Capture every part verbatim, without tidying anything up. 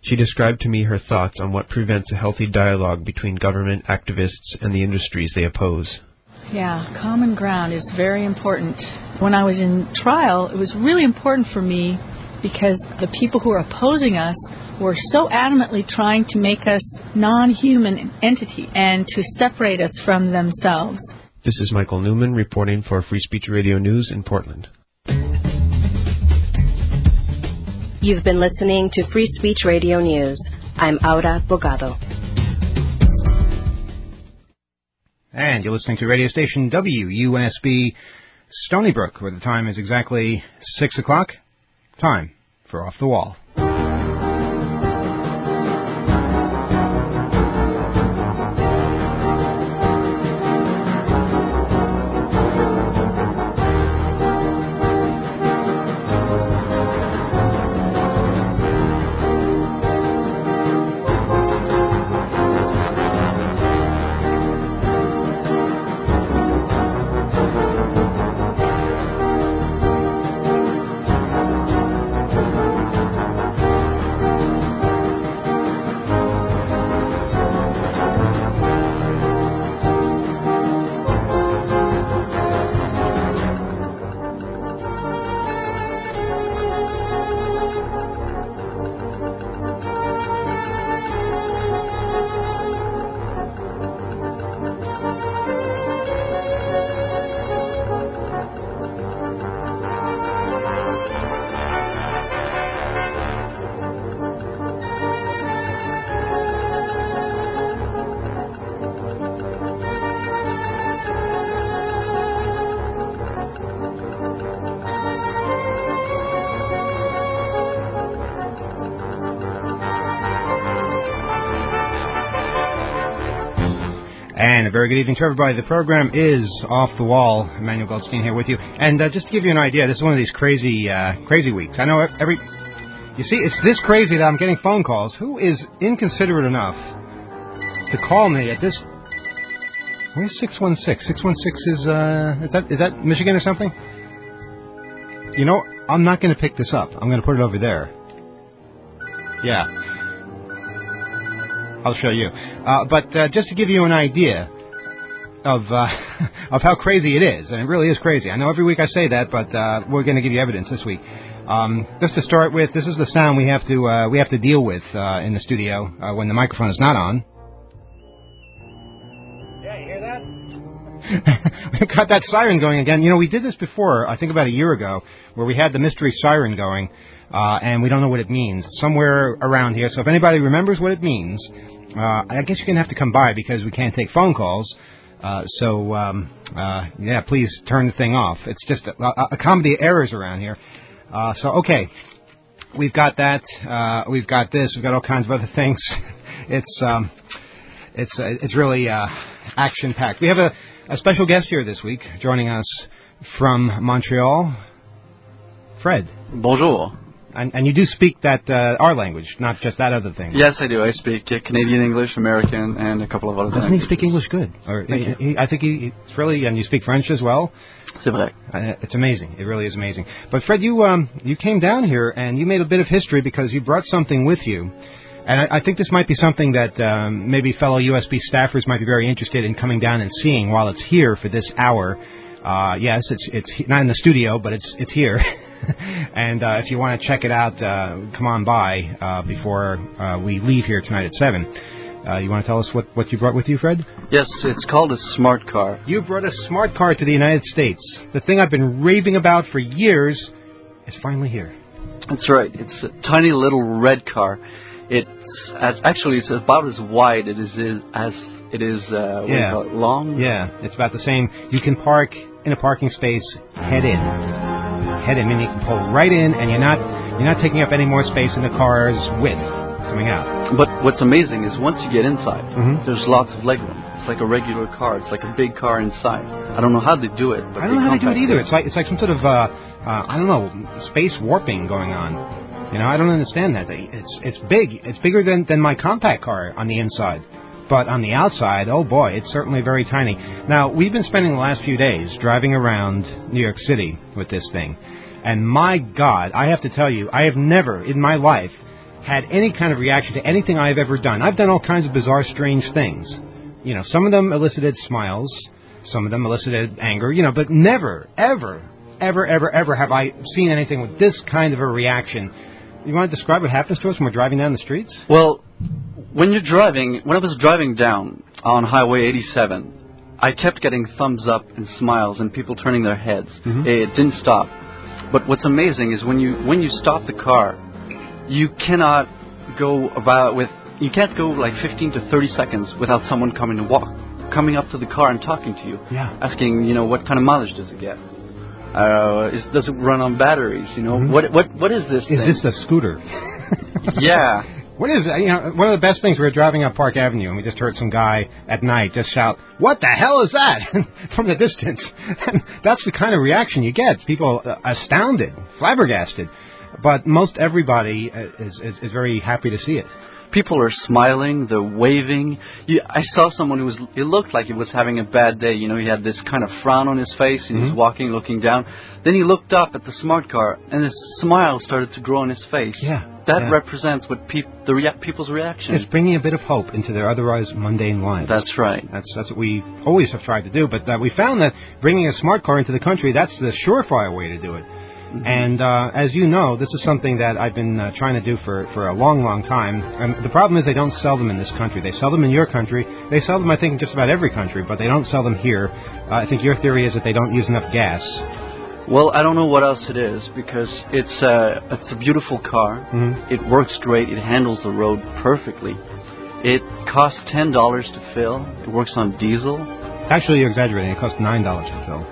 She described to me her thoughts on what prevents a healthy dialogue between government activists and the industries they oppose. Yeah, common ground is very important. When I was in trial, it was really important for me because the people who were opposing us were so adamantly trying to make us non-human entity and to separate us from themselves. This is Michael Newman reporting for Free Speech Radio News in Portland. You've been listening to Free Speech Radio News. I'm Aura Bogado. And you're listening to radio station W U S B Stony Brook, where the time is exactly six o'clock. Time for Off the Wall. And a very good evening to everybody. The program is Off the Wall. Emmanuel Goldstein here with you. And uh, just to give you an idea, this is one of these crazy, uh, crazy weeks. I know every... You see, it's this crazy that I'm getting phone calls. Who is inconsiderate enough to call me at this... Where's six one six? six one six is, uh... Is that, is that Michigan or something? You know, I'm not going to pick this up. I'm going to put it over there. Yeah. I'll show you. Uh, but uh, just to give you an idea of uh, of how crazy it is, and it really is crazy. I know every week I say that, but uh, we're going to give you evidence this week. Um, just to start with, this is the sound we have to uh, we have to deal with uh, in the studio uh, when the microphone is not on. Yeah, you hear that? We got that siren going again. You know, we did this before, I think about a year ago, where we had the mystery siren going, uh, and we don't know what it means. Somewhere around here. So if anybody remembers what it means, uh, I guess you're going to have to come by because we can't take phone calls. Uh, so, um, uh, yeah, please turn the thing off. It's just a, a comedy of errors around here. Uh, so, okay, we've got that. Uh, we've got this. We've got all kinds of other things. It's um, it's uh, it's really uh, action-packed. We have a, a special guest here this week joining us from Montreal, Fred. Bonjour. And, and you do speak that uh, our language, not just that other thing. Yes, I do. I speak uh, Canadian English, American, and a couple of other Doesn't languages. he speak English good? Or Thank he, you. he, I think he, it's really, and you speak French as well. C'est vrai. Uh, it's amazing. It really is amazing. But Fred, you um, you came down here and you made a bit of history because you brought something with you. And I, I think this might be something that um, maybe fellow U S B staffers might be very interested in coming down and seeing while it's here for this hour. Uh, yes, it's it's not in the studio, but it's it's here. And uh, if you want to check it out, uh, come on by uh, before uh, we leave here tonight at seven. Uh, you want to tell us what, what you brought with you, Fred? Yes, it's called a smart car. You brought a smart car to the United States. The thing I've been raving about for years is finally here. That's right. It's a tiny little red car. It's as, actually it's about as wide it is as it is uh, what yeah. do you call it, long. Yeah, it's about the same. You can park in a parking space, head in. Head in, meaning you can pull right in, and you're not you're not taking up any more space in the car's width coming out. But what's amazing is once you get inside, mm-hmm. there's lots of legroom. It's like a regular car. It's like a big car inside. I don't know how they do it. But I don't know how they do it either. It. It's like it's like some sort of uh, uh, I don't know space warping going on. You know, I don't understand that. It's it's big. It's bigger than than my compact car on the inside. But on the outside, oh boy, it's certainly very tiny. Now, we've been spending the last few days driving around New York City with this thing. And my God, I have to tell you, I have never in my life had any kind of reaction to anything I've ever done. I've done all kinds of bizarre, strange things. You know, some of them elicited smiles, some of them elicited anger, you know, but never, ever, ever, ever, ever have I seen anything with this kind of a reaction. You want to describe what happens to us when we're driving down the streets? Well, when you're driving, when I was driving down on Highway eighty-seven, I kept getting thumbs up and smiles and people turning their heads. Mm-hmm. It didn't stop. But what's amazing is when you when you stop the car, you cannot go about with you can't go like fifteen to thirty seconds without someone coming to walk, coming up to the car and talking to you, yeah. asking, you know, what kind of mileage does it get? Uh, is, does it run on batteries? You know, mm-hmm. what what what is this? Is thing? this a scooter? Yeah. What is it? You know, one of the best things, we were driving up Park Avenue, and we just heard some guy at night just shout, "What the hell is that?" from the distance. And that's the kind of reaction you get. People uh, astounded, flabbergasted. But most everybody is, is, is very happy to see it. People are smiling, they're waving. You, I saw someone who was, it looked like he was having a bad day. You know, he had this kind of frown on his face, and mm-hmm. he was walking, looking down. Then he looked up at the smart car, and a smile started to grow on his face. Yeah. That yeah. represents what peop, the rea- people's reaction. It's bringing a bit of hope into their otherwise mundane lives. That's right. That's that's what we always have tried to do. But uh, we found that bringing a smart car into the country, that's the surefire way to do it. Mm-hmm. And uh, as you know, this is something that I've been uh, trying to do for, for a long, long time. And the problem is they don't sell them in this country. They sell them in your country. They sell them, I think, in just about every country, but they don't sell them here. Uh, I think your theory is that they don't use enough gas. Well, I don't know what else it is, because it's a, it's a beautiful car. Mm-hmm. It works great. It handles the road perfectly. It costs ten dollars to fill. It works on diesel. Actually, you're exaggerating. It costs nine dollars to fill.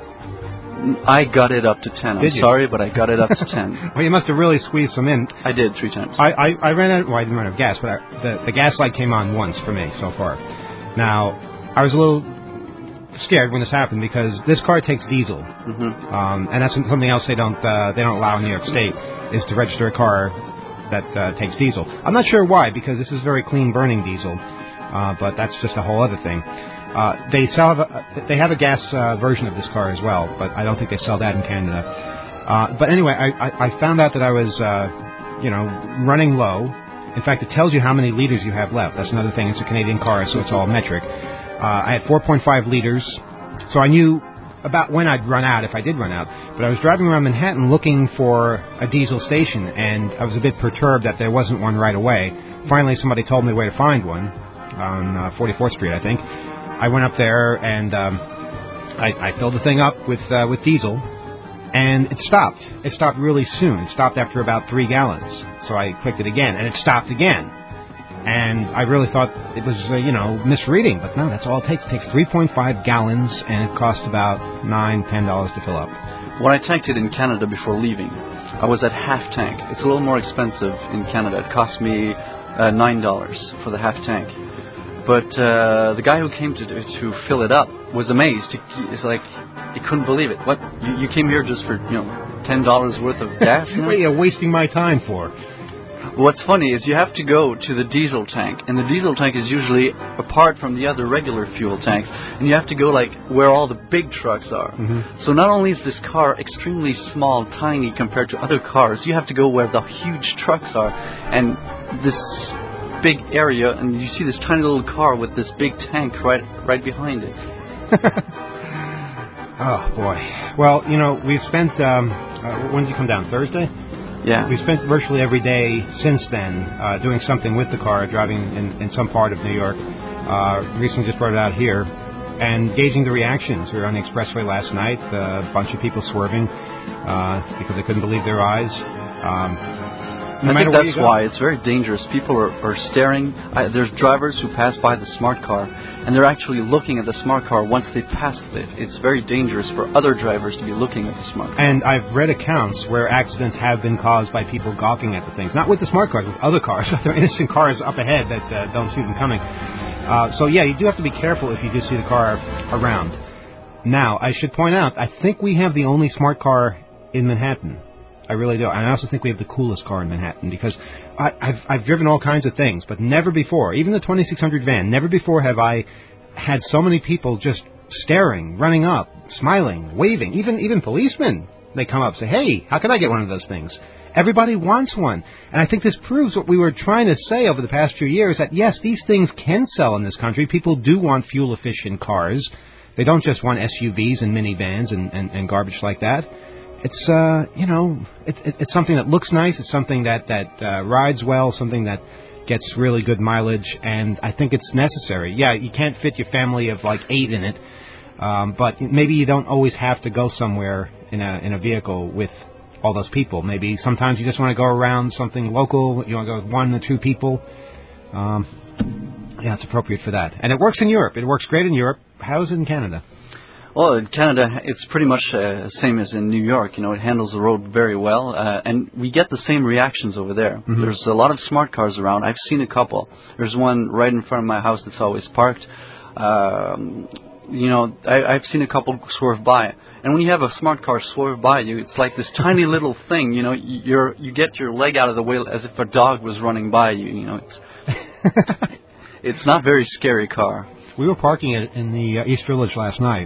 I got it up to ten. Did I'm you? sorry, but I got it up to ten. Well, you must have really squeezed some in. I did, three times. I, I, I ran out, well, I didn't run out of gas, but I, the, the gas light came on once for me so far. Now, I was a little scared when this happened because this car takes diesel. Mm-hmm. Um, and that's something else they don't, uh, they don't allow in New York State, is to register a car that uh, takes diesel. I'm not sure why, because this is very clean burning diesel, uh, but that's just a whole other thing. Uh, they sell a, they have a gas uh, version of this car as well, but I don't think they sell that in Canada. Uh, but anyway, I, I, I found out that I was, uh, you know, running low. In fact, it tells you how many liters you have left. That's another thing. It's a Canadian car, so it's all metric. Uh, I had four point five liters, so I knew about when I'd run out, if I did run out. But I was driving around Manhattan looking for a diesel station, and I was a bit perturbed that there wasn't one right away. Finally, somebody told me where to find one on uh, forty-fourth Street, I think. I went up there, and um, I, I filled the thing up with uh, with diesel, and it stopped. It stopped really soon. It stopped after about three gallons. So I clicked it again, and it stopped again. And I really thought it was, uh, you know, misreading, but no, that's all it takes. It takes three point five gallons, and it costs about nine dollars, ten dollars to fill up. When I tanked it in Canada before leaving, I was at half tank. It's a little more expensive in Canada. It cost me uh, nine dollars for the half tank. But uh, the guy who came to to fill it up was amazed. He, it's like he couldn't believe it. What, you, you came here just for, you know, ten dollars worth of gas? You know? What are you wasting my time for? What's funny is you have to go to the diesel tank, and the diesel tank is usually apart from the other regular fuel tank, and you have to go like where all the big trucks are. Mm-hmm. So not only is this car extremely small, tiny compared to other cars, you have to go where the huge trucks are, and this big area, and you see this tiny little car with this big tank right right behind it. Oh boy. Well, you know, we've spent um, uh, when did you come down? Thursday? Yeah. We spent virtually every day since then uh, doing something with the car, driving in, in some part of New York. Uh, recently just brought it out here, and gauging the reactions. We were on the expressway last night, uh, a bunch of people swerving uh, because they couldn't believe their eyes. Um, no I think that's go. why it's very dangerous. People are, are staring. Uh, there's drivers who pass by the smart car, and they're actually looking at the smart car once they pass it. It's very dangerous for other drivers to be looking at the smart car. And I've read accounts where accidents have been caused by people gawking at the things. Not with the smart cars, with other cars. There are innocent cars up ahead that uh, don't see them coming. Uh, so, yeah, you do have to be careful if you do see the car around. Now, I should point out, I think we have the only smart car in Manhattan. I really do. And I also think we have the coolest car in Manhattan, because I, I've, I've driven all kinds of things, but never before, even the twenty-six hundred van, never before have I had so many people just staring, running up, smiling, waving, even even policemen. They come up and say, hey, how can I get one of those things? Everybody wants one. And I think this proves what we were trying to say over the past few years, that, yes, these things can sell in this country. People do want fuel-efficient cars. They don't just want S U Vs and minivans and, and, and garbage like that. It's, uh, you know, it, it, it's something that looks nice. It's something that, that uh, rides well, something that gets really good mileage, and I think it's necessary. Yeah, you can't fit your family of like eight in it, um, but maybe you don't always have to go somewhere in a in a vehicle with all those people. Maybe sometimes you just want to go around something local. You want to go with one or two people. Um, yeah, it's appropriate for that. And it works in Europe. It works great in Europe. How's it in Canada? Well, in Canada, it's pretty much the uh, same as in New York. You know, it handles the road very well, uh, and we get the same reactions over there. Mm-hmm. There's a lot of smart cars around. I've seen a couple. There's one right in front of my house that's always parked. Um, you know, I, I've seen a couple swerve by. And when you have a smart car swerve by you, it's like this tiny little thing. You know, you're you get your leg out of the way as if a dog was running by you. You know, it's it's not a very scary car. We were parking it in the uh, East Village last night.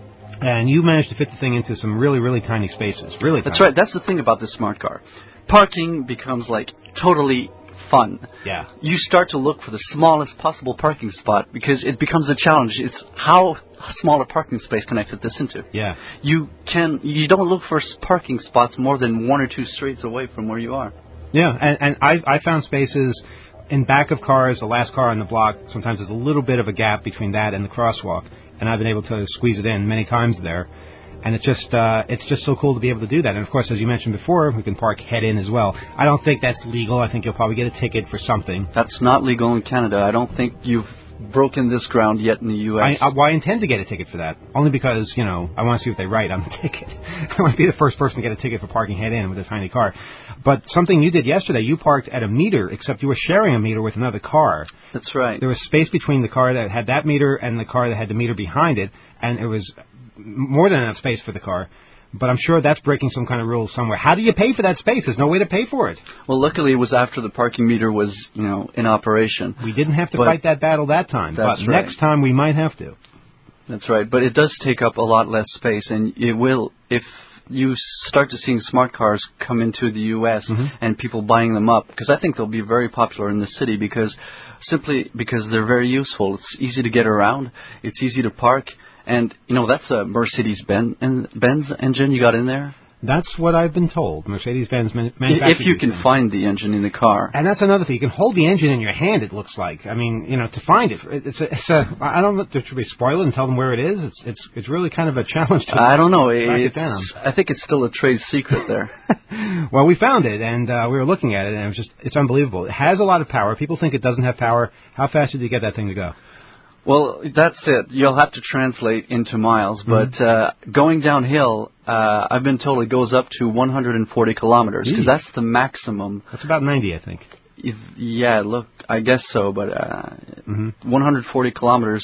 And you managed to fit the thing into some really, really tiny spaces. Really tiny. That's right. That's the thing about this smart car. Parking becomes, like, totally fun. Yeah. You start to look for the smallest possible parking spot because it becomes a challenge. It's how small a parking space can I fit this into. Yeah. You can. You don't look for parking spots more than one or two streets away from where you are. Yeah, and, and I, I found spaces in back of cars, the last car on the block. Sometimes there's a little bit of a gap between that and the crosswalk. And I've been able to squeeze it in many times there. And it's just uh, it's just so cool to be able to do that. And, of course, as you mentioned before, we can park head-in as well. I don't think that's legal. I think you'll probably get a ticket for something. That's not legal in Canada. I don't think you've broken this ground yet in the U S. I, I, well, I intend to get a ticket for that, only because, you know, I want to see what they write on the ticket. I might be the first person to get a ticket for parking head-in with a tiny car. But something you did yesterday, you parked at a meter, except you were sharing a meter with another car. That's right. There was space between the car that had that meter and the car that had the meter behind it, and it was more than enough space for the car. But I'm sure that's breaking some kind of rule somewhere. How do you pay for that space? There's no way to pay for it. Well, luckily it was after the parking meter was, you know, in operation. We didn't have to but fight that battle that time. That's but right. Next time we might have to. That's right. But it does take up a lot less space, and it will, if you start to seeing smart cars come into the U S mm-hmm. and people buying them up, because I think they'll be very popular in the city because simply because they're very useful. It's easy to get around. It's easy to park. And, you know, that's a Mercedes-Benz engine you got in there. That's what I've been told. Mercedes-Benz man- manufactured. If you can find the engine in the car. And that's another thing. You can hold the engine in your hand, it looks like. I mean, you know, to find it. It's a, it's a I don't know if there should be spoil it and tell them where it is. It's it's it's really kind of a challenge to I don't know. track It's, it down. I think it's still a trade secret there. Well, we found it, and uh, we were looking at it, and it was just, it's unbelievable. It has a lot of power. People think it doesn't have power. How fast did you get that thing to go? Well, that's it. You'll have to translate into miles. Mm-hmm. But uh, going downhill, uh, I've been told it goes up to one hundred forty kilometers, because that's the maximum. That's about ninety, I think. If, yeah, look, I guess so. But uh, mm-hmm. one hundred forty kilometers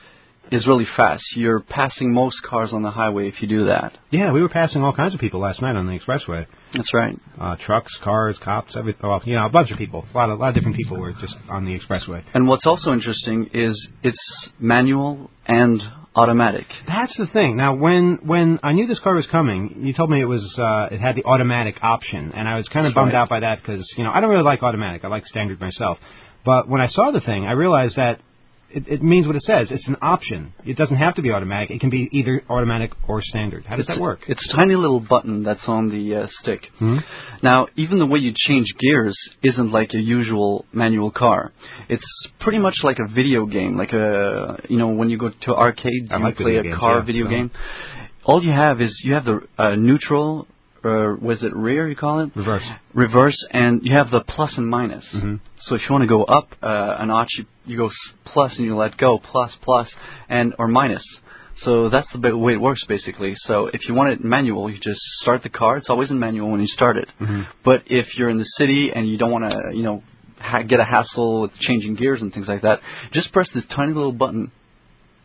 is really fast. You're passing most cars on the highway if you do that. Yeah, we were passing all kinds of people last night on the expressway. That's right. Uh, trucks, cars, cops, everything. Well, you know, a bunch of people. A lot of, a lot of different people were just on the expressway. And what's also interesting is it's manual and automatic. That's the thing. Now, when when I knew this car was coming, you told me it was uh, it had the automatic option, and I was kind of bummed right. out by that because, you know, I don't really like automatic. I like standard myself. But when I saw the thing, I realized that It, it means what it says. It's an option. It doesn't have to be automatic. It can be either automatic or standard. How does it's that work? A, it's a tiny little button that's on the uh, stick. Mm-hmm. Now, even the way you change gears isn't like a usual manual car. It's pretty much like a video game, like a, you know, when you go to arcades, I you like play a games, car yeah. video so. game. All you have is you have the uh, neutral, uh, was it rear you call it? Reverse. Reverse, and you have the plus and minus. Mm-hmm. So if you want to go up uh, a notch, you, you go plus and you let go, plus, plus, and or minus. So that's the way it works, basically. So if you want it manual, you just start the car. It's always in manual when you start it. Mm-hmm. But if you're in the city and you don't want to, you know, ha- get a hassle with changing gears and things like that, just press this tiny little button,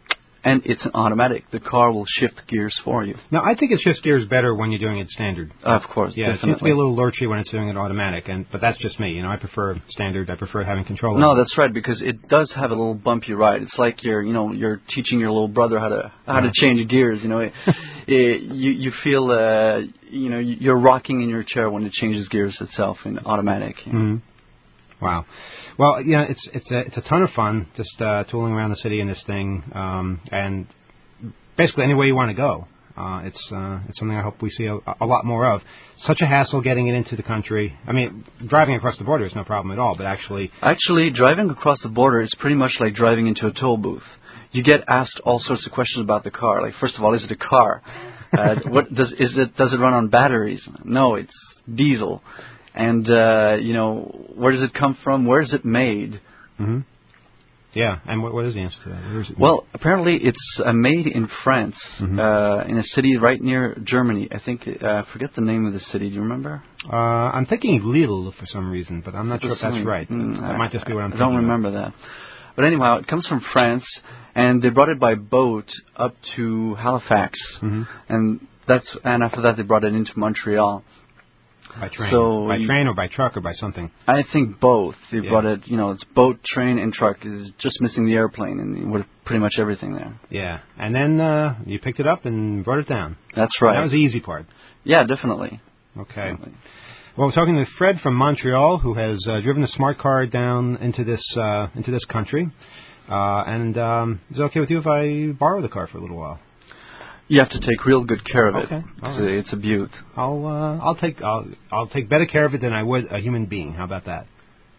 and it's an automatic. The car will shift gears for you. Now, I think it shifts gears better when you're doing it standard. Of course, yeah, definitely. It seems to be a little lurchy when it's doing it automatic, and but that's just me. You know, I prefer standard. I prefer having control. No, over that's right, because it does have a little bumpy ride. It's like you're, you know, you're teaching your little brother how to how yeah. to change gears. You know, it, it, you you feel, uh, you know, you're rocking in your chair when it changes gears itself in automatic. You know? Mm-hmm. Wow. Well, yeah, it's it's a it's a ton of fun just uh, tooling around the city in this thing, um, and basically anywhere you want to go. Uh, it's uh, it's something I hope we see a, a lot more of. Such a hassle getting it into the country. I mean, driving across the border is no problem at all, but actually... Actually, driving across the border is pretty much like driving into a toll booth. You get asked all sorts of questions about the car. Like, first of all, is it a car? Uh, what does is it? Does it run on batteries? No, it's diesel. And, uh, you know, where does it come from? Where is it made? Mm-hmm. Yeah, and what, what is the answer to that? Where is it made? Well, apparently it's uh, made in France, mm-hmm. uh, in a city right near Germany. I think, uh, I forget the name of the city. Do you remember? Uh, I'm thinking Lille for some reason, but I'm not For sure if that's some, right. Mm, that I, might just be what I'm I thinking don't remember of. that. But anyhow, it comes from France, and they brought it by boat up to Halifax. Mm-hmm. And that's and after that they brought it into Montreal. By train. So by train or by truck or by something? I think both. They yeah. brought it, you know, it's boat, train, and truck. It's just missing the airplane, and with pretty much everything there. Yeah. And then uh, you picked it up and brought it down. That's right. And that was the easy part. Yeah, definitely. Okay. Definitely. Well, we're talking to Fred from Montreal, who has uh, driven a smart car down into this uh, into this country. Uh, and um, is it okay with you if I borrow the car for a little while? You have to take real good care of it. Okay. All It's, right. a, it's a beaut. I'll uh, I'll take I'll I'll take better care of it than I would a human being. How about that?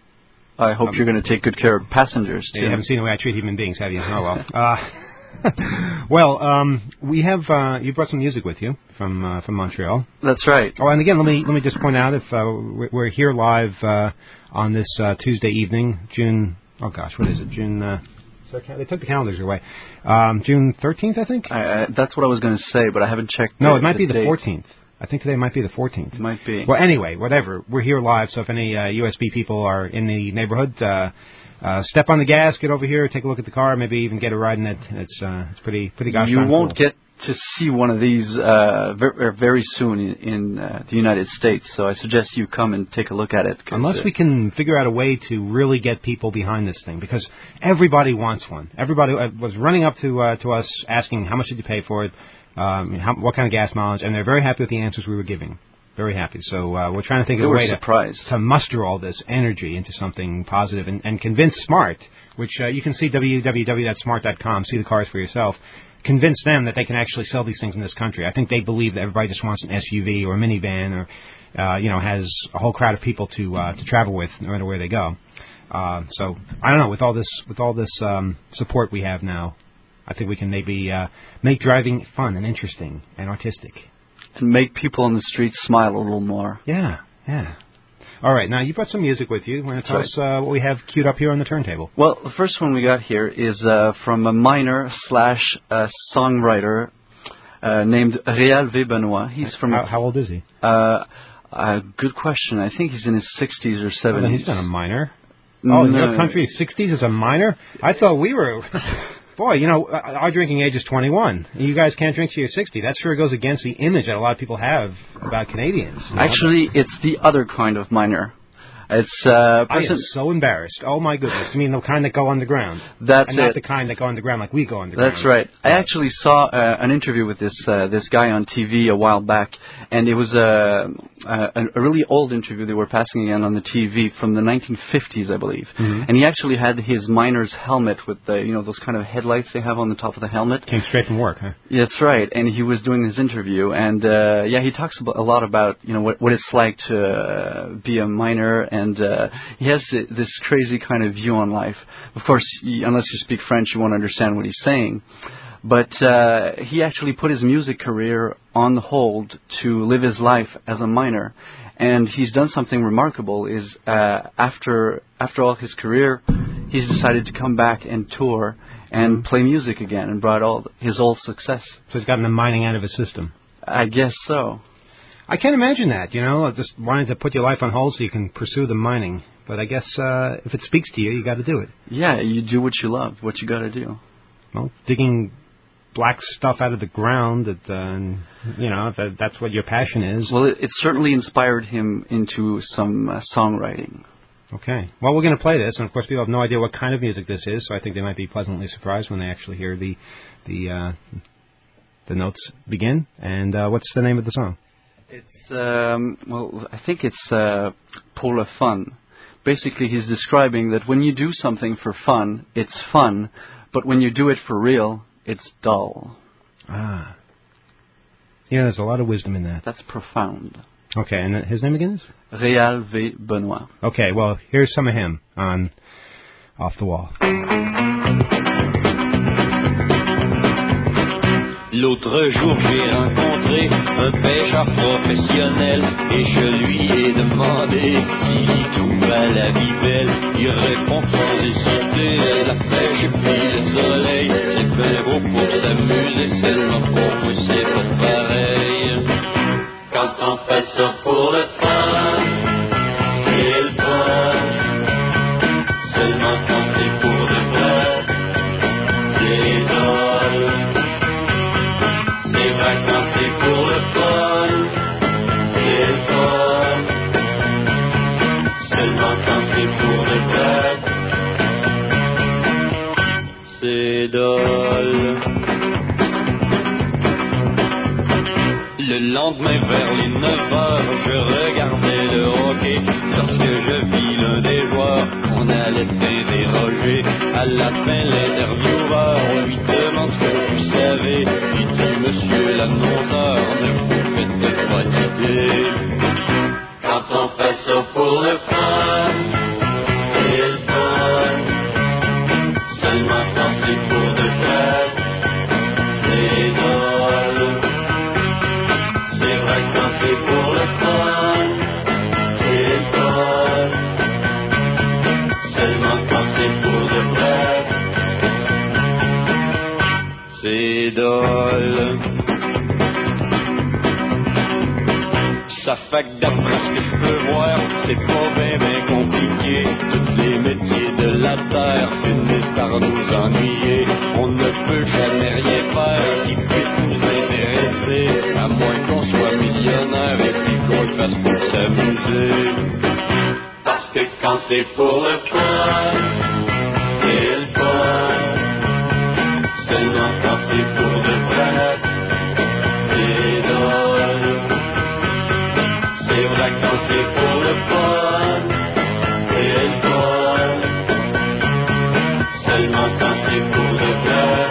I hope Um, you're going to take good care of passengers too. You haven't seen the way I treat human beings, have you? Oh well. Uh, well, um, we have uh, you brought some music with you from uh, from Montreal. That's right. Oh, and again, let me let me just point out if uh, we're we're here live uh, on this uh, Tuesday evening, June. Oh gosh, what is it? June. Uh, so they took the calendars away. Um, June thirteenth, I think. I, I, that's what I was going to say, but I haven't checked. No, the, it might the be the date. fourteenth. I think today might be the fourteenth. It might be. Well, anyway, whatever. We're here live, so if any uh, U S B people are in the neighborhood, uh, uh, step on the gas, get over here, take a look at the car, maybe even get a ride in it. It's uh, it's pretty pretty gosh You darn won't cool. get to see one of these uh, very, very soon in, in uh, the United States, so I suggest you come and take a look at it. Unless uh, we can figure out a way to really get people behind this thing, because everybody wants one. Everybody uh, was running up to uh, to us asking how much did you pay for it, um, how, what kind of gas mileage, and they're very happy with the answers we were giving. Very happy. So uh, we're trying to think They of a were way surprised. to, to muster all this energy into something positive and, and convince Smart, which uh, you can see w w w dot smart dot com, see the cars for yourself. Convince them that they can actually sell these things in this country. I think they believe that everybody just wants an S U V or a minivan or, uh, you know, has a whole crowd of people to uh, to travel with no matter where they go. Uh, so I don't know. With all this with all this um, support we have now, I think we can maybe uh, make driving fun and interesting and artistic. And make people on the street smile a little more. Yeah, yeah. All right, now you brought some music with you. You want to tell Right. us uh, what we have queued up here on the turntable? Well, the first one we got here is uh, from a miner slash uh, songwriter uh, named Réal V. Benoit. He's from... How, how old is he? Uh, uh, good question. I think he's in his sixties or Oh, seventies. then he's not a minor. Oh, in No. your country, sixties is a minor? I thought we were... Boy, you know, our drinking age is twenty-one. You guys can't drink till you're sixty. That sure goes against the image that a lot of people have about Canadians. You know? Actually, it's the other kind of miner. It's uh, I am person. so embarrassed. Oh, my goodness. You mean the kind that go underground? That's and not it. the kind that go underground like we go underground. That's right. I actually saw uh, an interview with this uh, this guy on T V a while back, and it was uh, uh, a really old interview they were passing again on the T V from the nineteen fifties, I believe. Mm-hmm. And he actually had his miner's helmet with the you know those kind of headlights they have on the top of the helmet. Came straight from work, huh? Yeah, that's right. And he was doing his interview, and uh, yeah, he talks about, a lot about you know what what it's like to uh, be a miner, and uh, he has this crazy kind of view on life. Of course, y- unless you speak French, you won't understand what he's saying. But uh, he actually put his music career on hold to live his life as a miner. And he's done something remarkable, is uh, after after all his career, he's decided to come back and tour and play music again and brought all his old success. So he's gotten the mining out of his system. I guess so. I can't imagine that, you know, just wanting to put your life on hold so you can pursue the mining. But I guess uh, if it speaks to you, you got to do it. Yeah, you do what you love, what you got to do. Well, digging black stuff out of the ground. That uh, you know, that, that's what your passion is. Well, it, it certainly inspired him into some uh, songwriting. Okay. Well, we're going to play this, and of course, people have no idea what kind of music this is, so I think they might be pleasantly surprised when they actually hear the the uh, the notes begin. And uh, what's the name of the song? It's um, well, I think it's uh, pour le fun. Basically, he's describing that when you do something for fun, it's fun, but when you do it for real, it's dull. Ah. Yeah, there's a lot of wisdom in that. That's profound. Okay, and his name again is? Réal V. Benoit. Okay, well, here's some of him on Off the Wall. L'autre jour, j'ai rencontré un pêcheur professionnel et je lui ai demandé s'il trouve la vie belle. Il répond sans hésiter, la pêche et puis le soleil, c'est bien beau pour s'amuser, seulement pour moi c'est pas pareil. Quand on fait ça pour le fun, c'est le fun. Seulement quand c'est pour le vrai, c'est drôle. C'est vrai quand c'est pour le fun, c'est le fun. Seulement quand c'est pour le vrai, c'est drôle. Le lendemain vers les neuf heures, je regardais le hockey. Lorsque je vis l'un des joueurs, on allait t'interroger. À la fin, l'intervieweur lui demande ce que vous savez. Il dit, monsieur l'annonceur, ne vous faites pas d'idée. Quand on fait ça pour le fun, c'est le fun. Seulement quand c'est pour de vrai, c'est drôle. C'est vrai quand c'est pour le fun, c'est le fun. Seulement quand c'est pour de vrai, c'est drôle. Ça fait que d'après ce que je peux voir, c'est pas bien bien compliqué. Tous les métiers de la terre finissent par nous ennuyer. On ne peut jamais rien faire qui puisse nous intéresser, à moins qu'on soit millionnaire et puis qu'on le fasse pour s'amuser. Parce que quand c'est pour le fun, c'est le fun. Seulement quand c'est pour de vrai, c'est drôle. C'est vrai quand c'est pour le fun, c'est le fun. Seulement quand c'est pour de vrai.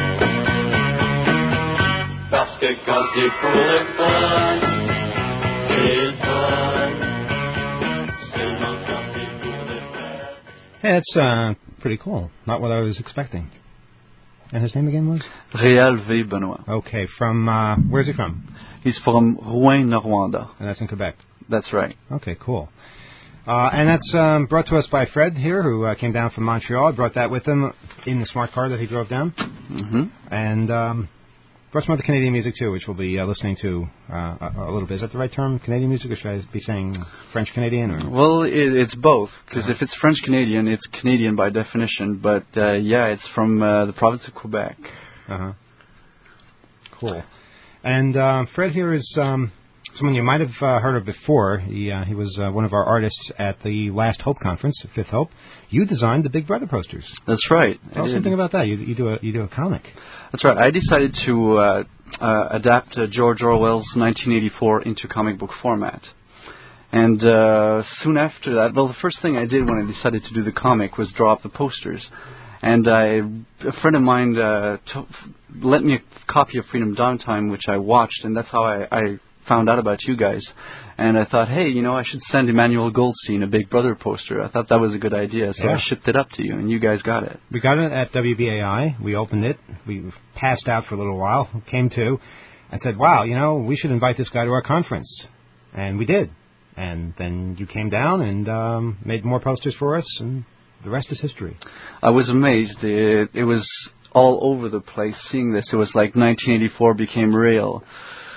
Parce que quand c'est pour le fun, c'est le fun. Seulement quand c'est pour de vrai. Hey, that's uh, pretty cool. Not what I was expecting. And his name again was? Réal V. Benoit. Okay, from, uh, where's he from? He's from Rouyn-Noranda. And that's in Quebec. That's right. Okay, cool. Uh, and that's um, brought to us by Fred here, who uh, came down from Montreal. Brought that with him in the smart car that he drove down. Mm-hmm. And um, brought some other Canadian music, too, which we'll be uh, listening to uh, a, a little bit. Is that the right term, Canadian music, or should I be saying French-Canadian? Or? Well, it, it's both, because if it's French-Canadian, it's Canadian by definition. But, uh, yeah, it's from uh, the province of Quebec. Uh-huh. Cool. And uh, Fred here is um, someone you might have uh, heard of before. He uh, he was uh, one of our artists at the last Hope Conference, Fifth Hope. You designed the Big Brother posters. That's right. Tell us something about that. You, you do a you do a comic. That's right. I decided to uh, uh, adapt uh, George Orwell's nineteen eighty-four into comic book format. And uh, soon after that, well, the first thing I did when I decided to do the comic was draw up the posters. And I, a friend of mine uh, t- lent me a copy of Freedom Downtime, which I watched, and that's how I, I found out about you guys. And I thought, hey, you know, I should send Emmanuel Goldstein a Big Brother poster. I thought that was a good idea, so yeah. I shipped it up to you, and you guys got it. We got it at W B A I. We opened it. We passed out for a little while, came to, and said, wow, you know, we should invite this guy to our conference. And we did. And then you came down and um, made more posters for us, and the rest is history. I was amazed. It, it was all over the place seeing this. It was like nineteen eighty-four became real.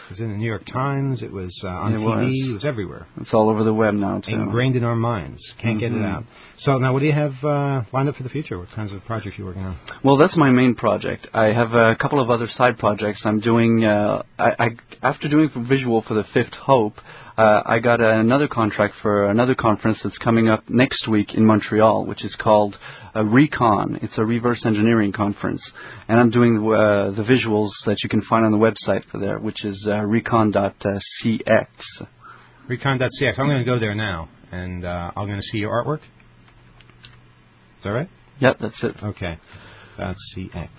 It was in the New York Times. It was uh, on it T V. Was. It was everywhere. It's all over the web now, too. Ingrained in our minds. Can't mm-hmm. get it out. So now what do you have uh, lined up for the future? What kinds of projects are you working on? Well, that's my main project. I have a couple of other side projects. I'm doing, uh, I, I, after doing visual for the Fifth Hope, uh, I got another contract for another conference that's coming up next week in Montreal, which is called uh, Recon. It's a reverse engineering conference. And I'm doing uh, the visuals that you can find on the website for there, which is uh, recon dot c x. recon dot c x. I'm going to go there now, and uh, I'm going to see your artwork. Is that right? Yep, that's it. Okay. That's C X.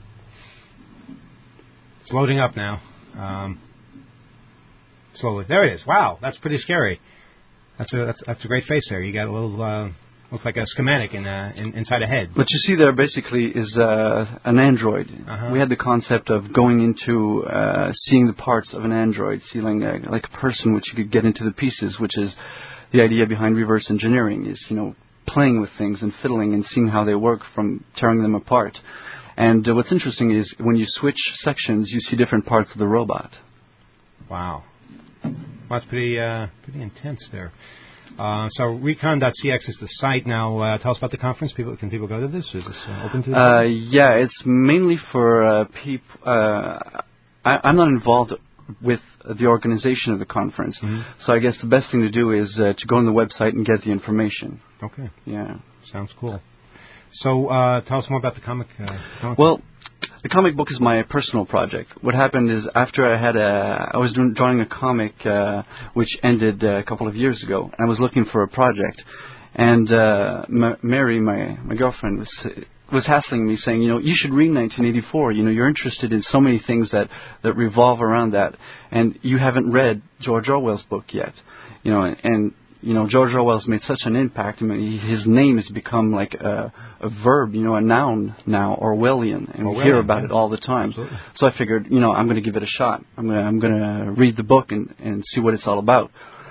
It's loading up now. Um, slowly. There it is. Wow, that's pretty scary. That's a that's, that's a great face there. You got a little uh, looks like a schematic in, uh, in inside a head. What you see there basically is uh, an android. Uh-huh. We had the concept of going into uh, seeing the parts of an android, seeing uh, like a person, which you could get into the pieces, which is the idea behind reverse engineering. Is you know. playing with things and fiddling and seeing how they work from tearing them apart. And uh, what's interesting is when you switch sections, you see different parts of the robot. Wow. Well, that's pretty, uh, pretty intense there. Uh, so recon dot c x is the site. Now, uh, tell us about the conference. People, can people go to this? Is this uh, open to the uh, Yeah, it's mainly for uh, people. Uh, I, I'm not involved with the organization of the conference. Mm-hmm. So I guess the best thing to do is uh, to go on the website and get the information. Okay. Yeah. Sounds cool. So uh, tell us more about the comic. Uh, comic well, book. The comic book is my personal project. What happened is after I had a, I was doing, drawing a comic uh, which ended uh, a couple of years ago. And I was looking for a project, and uh, M- Mary, my my girlfriend, was. was hassling me, saying, you know, you should read nineteen eighty-four. You know, you're interested in so many things that, that revolve around that, and you haven't read George Orwell's book yet. You know, and, and you know, George Orwell's made such an impact. I mean, he, his name has become like a, a verb, you know, a noun now, Orwellian, and Orwellian, we hear about yeah. it all the time. Absolutely. So I figured, you know, I'm going to give it a shot. I'm going to I'm going to read the book and, and see what it's all about.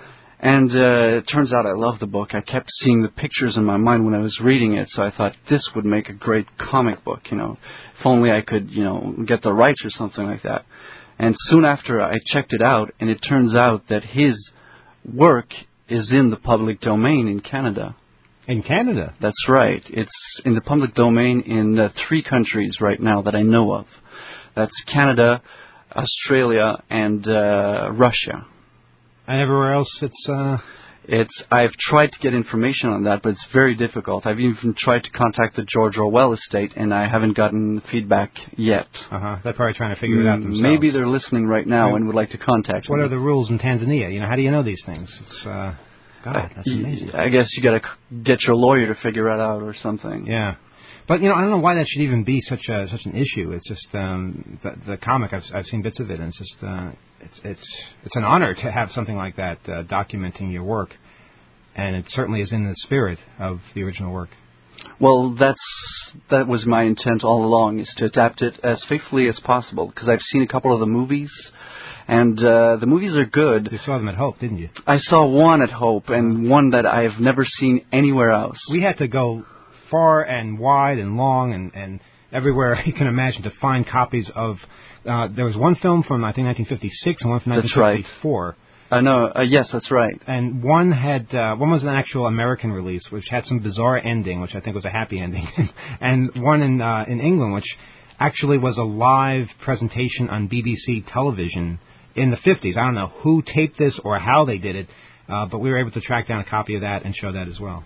And uh, it turns out I love the book. I kept seeing the pictures in my mind when I was reading it, so I thought this would make a great comic book, you know. If only I could, you know, get the rights or something like that. And soon after I checked it out, and it turns out that his work is in the public domain in Canada. In Canada? That's right. It's in the public domain in uh, three countries right now that I know of. That's Canada, Australia, and uh, Russia. And everywhere else, it's... Uh... It's. I've tried to get information on that, but it's very difficult. I've even tried to contact the George Orwell estate, and I haven't gotten feedback yet. Uh-huh. They're probably trying to figure mm, it out themselves. Maybe they're listening right now yeah. and would like to contact what me. What are the rules in Tanzania? You know, how do you know these things? It's, uh... God, that's amazing. I guess you got to get your lawyer to figure it out or something. Yeah. But, you know, I don't know why that should even be such a such an issue. It's just um, the, the comic. I've I've seen bits of it, and it's just uh, it's it's it's an honor to have something like that uh, documenting your work, and it certainly is in the spirit of the original work. Well, that's that was my intent all along, is to adapt it as faithfully as possible, because I've seen a couple of the movies, and uh, the movies are good. You saw them at Hope, didn't you? I saw one at Hope, and one that I have never seen anywhere else. We had to go far and wide and long and, and everywhere you can imagine to find copies of... Uh, there was one film from, I think, nineteen fifty-six and one from nineteen fifty-four. That's right. Uh, no, uh, yes, that's right. And one had uh, one was an actual American release, which had some bizarre ending, which I think was a happy ending, and one in uh, in England, which actually was a live presentation on B B C television in the fifties. I don't know who taped this or how they did it, uh, but we were able to track down a copy of that and show that as well.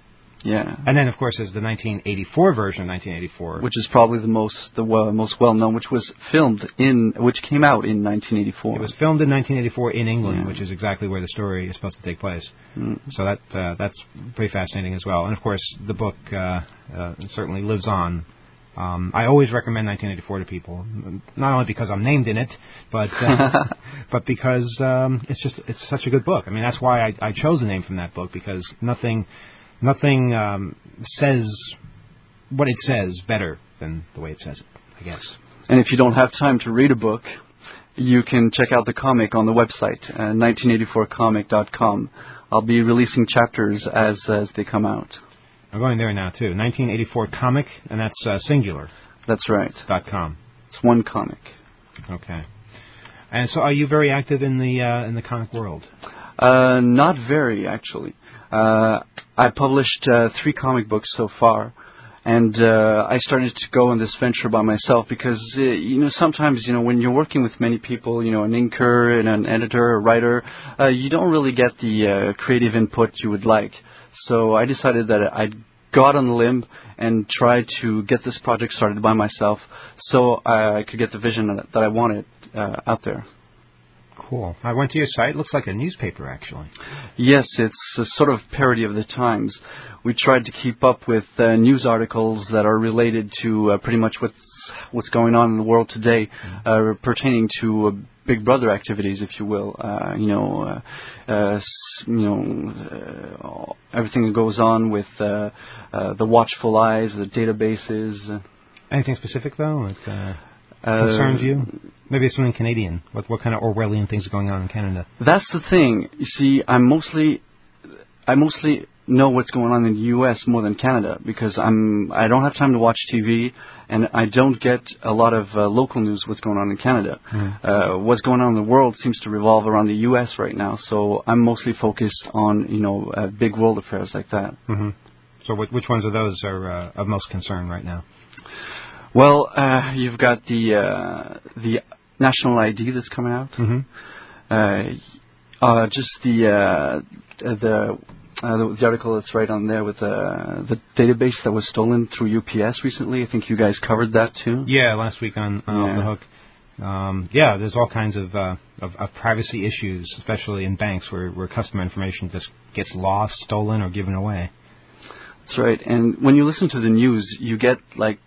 Yeah. And then, of course, there's the nineteen eighty-four version of nineteen eighty-four, which is probably the most the uh, most well known, which was filmed in, which came out in nineteen eighty-four. It was filmed in nineteen eighty-four in England, yeah. which is exactly where the story is supposed to take place. Mm. So that uh, that's pretty fascinating as well. And of course, the book uh, uh, certainly lives on. Um, I always recommend nineteen eighty-four to people, not only because I'm named in it, but uh, but because um, it's just it's such a good book. I mean, that's why I, I chose the name from that book, because nothing. Nothing um, says what it says better than the way it says it, I guess. And if you don't have time to read a book, you can check out the comic on the website, uh, nineteen eighty-four comic dot com. I'll be releasing chapters as as they come out. I'm going there now, too. nineteen eighty-four comic, and that's uh, singular. That's right. Dot com. It's one comic. Okay. And so, are you very active in the uh, in the comic world? Uh, not very, actually. Uh, I published uh, three comic books so far, and uh, I started to go on this venture by myself because, uh, you know, sometimes, you know, when you're working with many people, you know, an inker and an editor, a writer, uh, you don't really get the uh, creative input you would like. So I decided that I'd go out on the limb and try to get this project started by myself so I could get the vision that, that I wanted uh, out there. Cool. I went to your site. It looks like a newspaper, actually. Yes, it's a sort of parody of the times. We tried to keep up with uh, news articles that are related to uh, pretty much what's, what's going on in the world today, uh, pertaining to uh, Big Brother activities, if you will. Uh, you know, uh, uh, you know, uh, everything that goes on with uh, uh, the watchful eyes, the databases. Anything specific, though, that uh, concerns uh, you? Maybe it's something Canadian. What what kind of Orwellian things are going on in Canada? That's the thing. You see, I'm mostly, I mostly know what's going on in the U S more than Canada because I'm I don't have time to watch T V and I don't get a lot of uh, local news. What's going on in Canada? Mm-hmm. Uh, what's going on in the world seems to revolve around the U S right now. So I'm mostly focused on you know uh, big world affairs like that. Mm-hmm. So which which ones of those are uh, of most concern right now? Well, uh, you've got the uh, the national I D that's coming out. Mm-hmm. Uh, uh, just the uh, the, uh, the the article that's right on there with uh, the database that was stolen through U P S recently. I think you guys covered that too. Yeah, last week on, on yeah. Off the Hook. Um, yeah, there's all kinds of, uh, of of privacy issues, especially in banks where, where customer information just gets lost, stolen, or given away. That's right. And when you listen to the news, you get like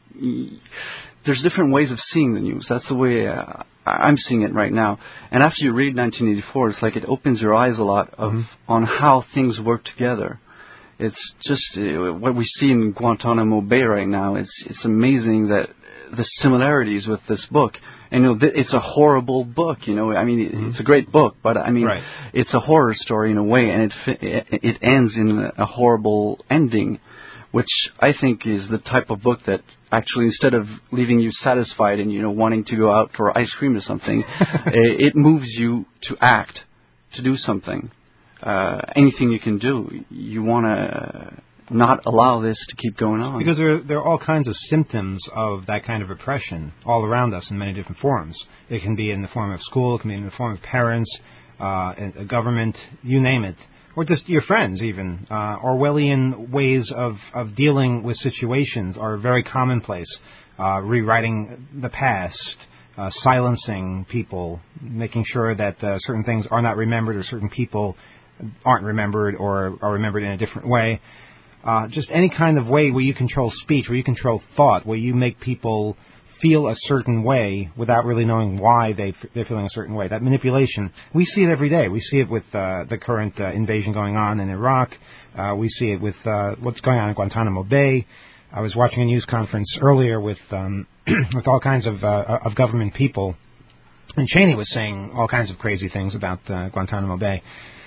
there's different ways of seeing the news. That's the way uh, I'm seeing it right now. And after you read nineteen eighty-four, it's like it opens your eyes a lot of mm-hmm. on how things work together. It's just uh, what we see in Guantanamo Bay right now. It's it's amazing that the similarities with this book. And you know, th- it's a horrible book. You know, I mean, it, mm-hmm. it's a great book, but I mean, right. it's a horror story in a way, and it fi- it, it ends in a horrible ending, which I think is the type of book that actually, instead of leaving you satisfied and, you know, wanting to go out for ice cream or something, it moves you to act, to do something. Uh, anything you can do. You want to not allow this to keep going on. Because there, there are all kinds of symptoms of that kind of oppression all around us in many different forms. It can be in the form of school, it can be in the form of parents, uh, a government, you name it. Or just your friends, even. Uh, Orwellian ways of, of dealing with situations are very commonplace. Uh, rewriting the past, uh, silencing people, making sure that uh, certain things are not remembered or certain people aren't remembered or are remembered in a different way. Uh, just any kind of way where you control speech, where you control thought, where you make people feel a certain way without really knowing why they f- they're feeling a certain way. That manipulation, we see it every day. We see it with uh, the current uh, invasion going on in Iraq. Uh, we see it with uh, what's going on in Guantanamo Bay. I was watching a news conference earlier with um, with all kinds of uh, of government people, and Cheney was saying all kinds of crazy things about uh, Guantanamo Bay.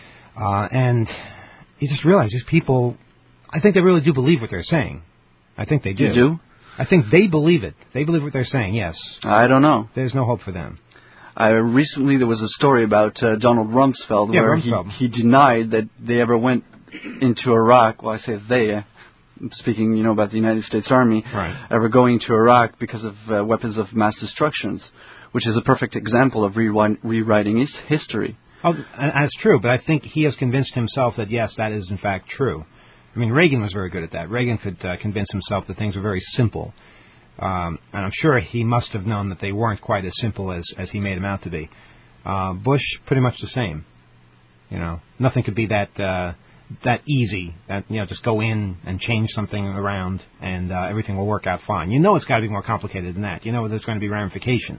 Uh, and you just realize these people, I think they really do believe what they're saying. I think they do. You do? I think they believe it. They believe what they're saying, yes. I don't know. There's no hope for them. Uh, recently there was a story about uh, Donald Rumsfeld yeah, where Rumsfeld. He, he denied that they ever went into Iraq. Well, I say they, uh, speaking, you know, about the United States Army, right. ever going to Iraq because of uh, weapons of mass destruction, which is a perfect example of rewri- rewriting his history. Oh, that's true, but I think he has convinced himself that, yes, that is in fact true. I mean, Reagan was very good at that. Reagan could uh, convince himself that things were very simple. Um, and I'm sure he must have known that they weren't quite as simple as, as he made them out to be. Uh, Bush, pretty much the same. You know, nothing could be that uh, that easy. That, you know, just go in and change something around and uh, everything will work out fine. You know it's got to be more complicated than that. You know there's going to be ramifications.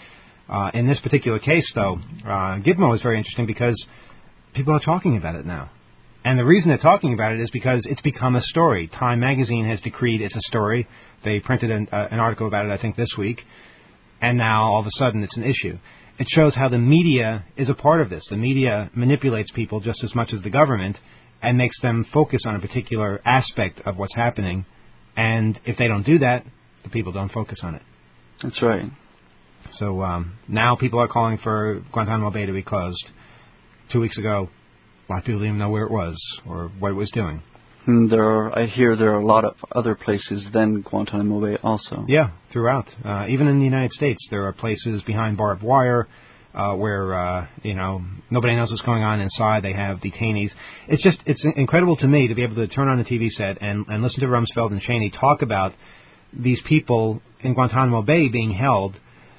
Uh, in this particular case, though, uh, Gizmo is very interesting because people are talking about it now. And the reason they're talking about it is because it's become a story. Time magazine has decreed it's a story. They printed an, uh, an article about it, I think, this week. And now, all of a sudden, it's an issue. It shows how the media is a part of this. The media manipulates people just as much as the government and makes them focus on a particular aspect of what's happening. And if they don't do that, the people don't focus on it. That's right. So um, now people are calling for Guantanamo Bay to be closed. Two weeks ago, a lot of people didn't even know where it was or what it was doing. And there are, I hear there are a lot of other places than Guantanamo Bay also. Yeah, throughout. Uh, even in the United States, there are places behind barbed wire uh, where, uh, you know, nobody knows what's going on inside. They have detainees. It's just, it's incredible to me to be able to turn on a T V set and, and listen to Rumsfeld and Cheney talk about these people in Guantanamo Bay being held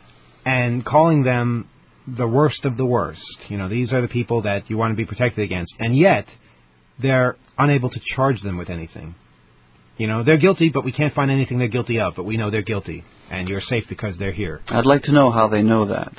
and calling them the worst of the worst. You know, these are the people that you want to be protected against. And yet, they're unable to charge them with anything. You know, they're guilty, but we can't find anything they're guilty of, but we know they're guilty, and you're safe because they're here. I'd like to know how they know that.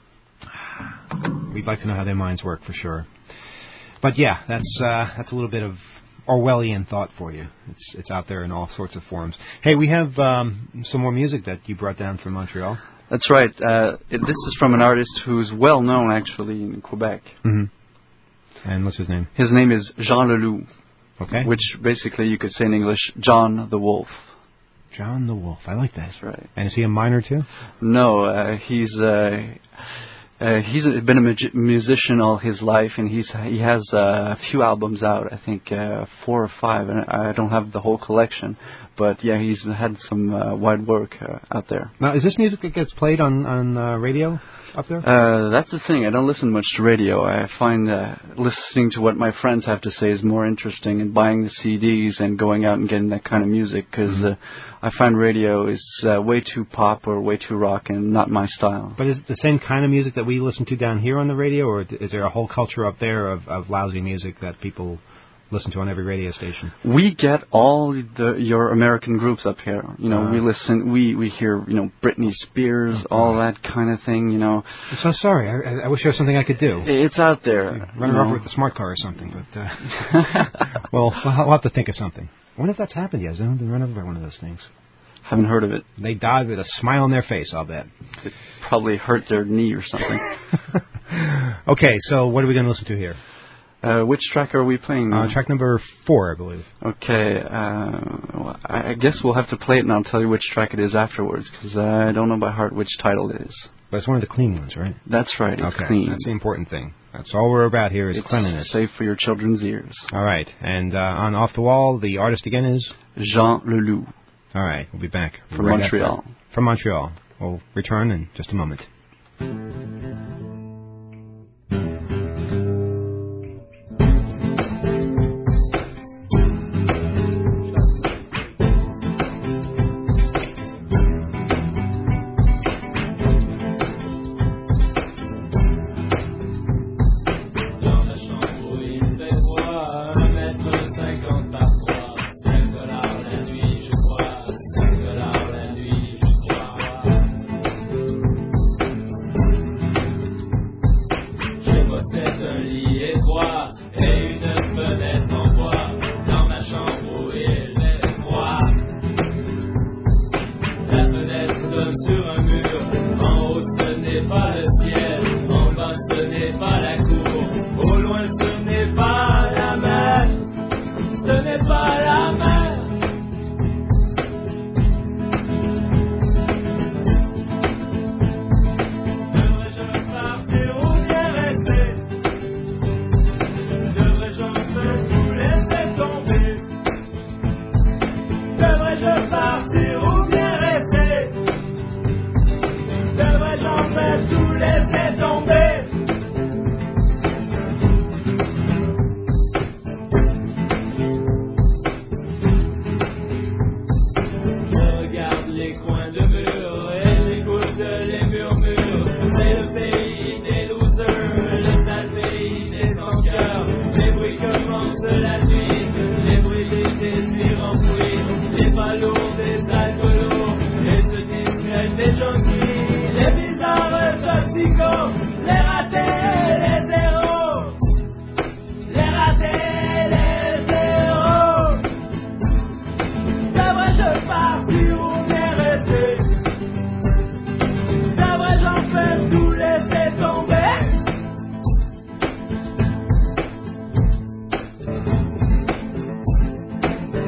We'd like to know how their minds work, for sure. But yeah, that's uh, that's a little bit of Orwellian thought for you. It's it's out there in all sorts of forms. Hey, we have um, some more music that you brought down from Montreal. That's right. Uh, it, this is from an artist who's well known, actually, in Quebec. Mm-hmm. And what's his name? His name is Jean Leloup. Okay. Which basically you could say in English, John the Wolf. John the Wolf. I like that. That's right. And is he a miner too? No, uh, he's uh, uh, he's been a mu- musician all his life, and he's he has uh, a few albums out. I think uh, four or five, and I don't have the whole collection. But yeah, he's had some uh, wide work uh, out there. Now, is this music that gets played on on uh, radio up there? Uh, that's the thing. I don't listen much to radio. I find uh, listening to what my friends have to say is more interesting, and buying the C Ds and going out and getting that kind of music, because mm-hmm. uh, I find radio is uh, way too pop or way too rock and not my style. But is it the same kind of music that we listen to down here on the radio, or is there a whole culture up there of, of lousy music that people listen to on every radio station? We get all the your American groups up here. You know, uh, we listen. We, we hear you know Britney Spears, uh, all that kind of thing. You know. I'm so sorry. I, I wish there was something I could do. It's out there. Yeah, run her over with a smart car or something. But uh, well, we'll have to think of something. I wonder if that's happened yet. Has anyone been run over by one of those things? Haven't heard of it. They died with a smile on their face, I'll bet. It probably hurt their knee or something. Okay, so what are we going to listen to here? Uh, which track are we playing now? Uh, track number four, I believe. Okay, uh, well, I guess we'll have to play it and I'll tell you which track it is afterwards, because I don't know by heart which title it is. But it's one of the clean ones, right? That's right, it's okay, clean. That's the important thing. That's all we're about here is it's cleanliness. Safe for your children's ears. All right, and uh, on Off the Wall, the artist again is? Jean Leloup. All right, we'll be back. From right Montreal. After. From Montreal. We'll return in just a moment.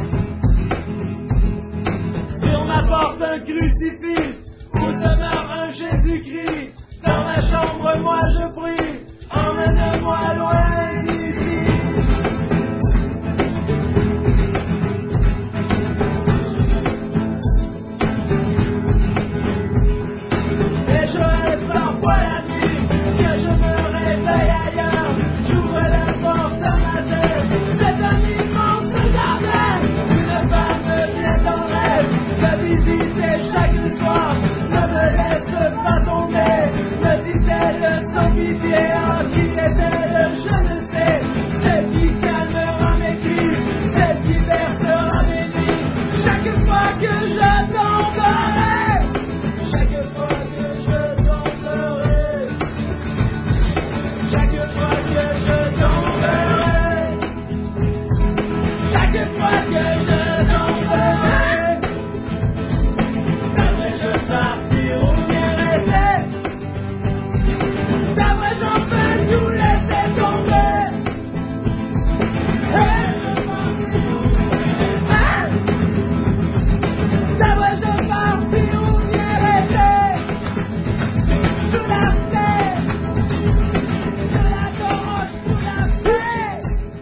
Crucifix, où demeure un Jésus-Christ. Dans ma chambre, moi je prie. Emmène-moi loin d'ici. Et je rêve parfois la nuit que je me réveille ailleurs. J'ouvre la porte à ma tête. C'est un immense jardin. Une femme vient en rêve. Me visiter chaque soir. Ne me laisse pas tomber. Me dit-elle sans pitié. En qui est-elle? Je ne sais. Celle qui calmera mes cris. Celle qui bercera mes nuits. Chaque fois que je tomberai. Chaque fois que je tomberai. Chaque fois que je tomberai. Chaque fois que je tomberai. D'après je partir ou bien rester. D'après j'en peux tout laisser tomber. Hey. Hey. D'après je partir ou bien rester. Sous la terre. Sous la gauche, sous la paix.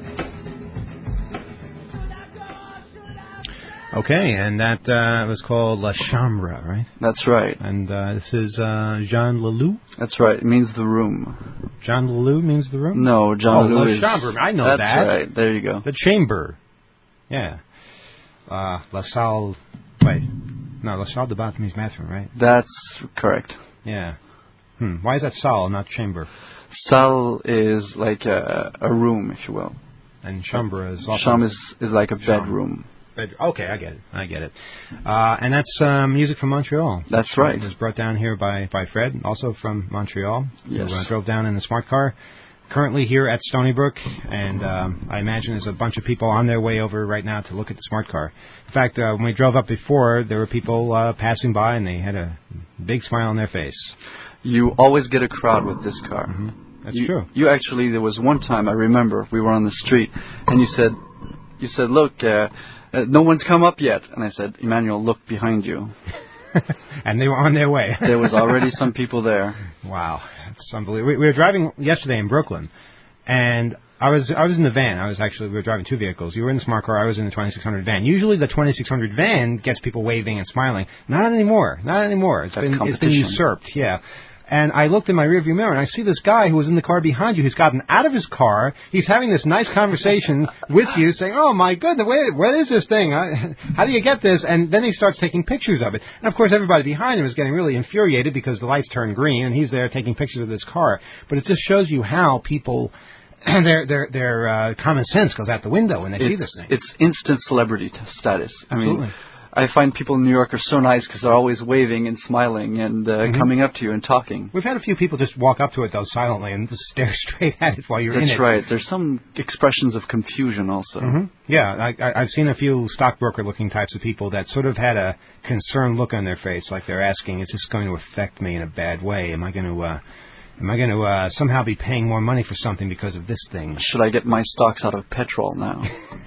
Sous la gauche, sous la Okay, and that uh, was called La Chambre, right? That's right. And uh, this is uh, Jean Leloup. That's right. It means the room. Jean Leloup means the room? No, John Oh, Leloup La is... Chambre. I know That's that. right. There you go. The chamber. Yeah. Uh, La Salle. Wait. No, La Salle de Bain means bathroom, right? That's correct. Yeah. Hmm. Why is that salle, not chamber? Salle is like a, a room, if you will. And chambre is also... Chambre is, is like a Chambre. bedroom. Bed- Okay, I get it. I get it. Uh, and that's uh, music from Montreal. That's right. It was brought down here by, by Fred, also from Montreal. Yes. Who uh, drove down in the smart car. Currently here at Stony Brook, and um, I imagine there's a bunch of people on their way over right now to look at the smart car. In fact, uh, when we drove up before, there were people uh, passing by, and they had a big smile on their face. You always get a crowd with this car. Mm-hmm. That's you, true. You actually, there was one time I remember we were on the street, and you said, you said, look, uh, uh, no one's come up yet. And I said, Emmanuel, look behind you. And they were on their way. There was already some people there. Wow, that's unbelievable. We, we were driving yesterday in Brooklyn, and I was I was in the van. I was actually we were driving two vehicles. You were in the smart car. I was in the twenty-six hundred van. Usually, the twenty-six hundred van gets people waving and smiling. Not anymore. Not anymore. It's That been it's been competition. usurped. Yeah. And I looked in my rearview mirror, and I see this guy who was in the car behind you. He's gotten out of his car. He's having this nice conversation with you, saying, "Oh my goodness, wait, what is this thing? Uh, How do you get this?" And then he starts taking pictures of it. And of course, everybody behind him is getting really infuriated because the lights turn green, and he's there taking pictures of this car. But it just shows you how people, their their their uh, common sense goes out the window when they see It's, this thing. it's instant celebrity t- status. I Absolutely. mean, I find people in New York are so nice because they're always waving and smiling and uh, Mhm. coming up to you and talking. We've had a few people just walk up to it, though, silently and just stare straight at it while you're in That's it. right. There's some expressions of confusion also. hmm Yeah, I, I, I've seen a few stockbroker-looking types of people that sort of had a concerned look on their face, like they're asking, "Is this going to affect me in a bad way? Am I going to, uh, am I going to uh, somehow be paying more money for something because of this thing?" Should I get my stocks out of petrol now?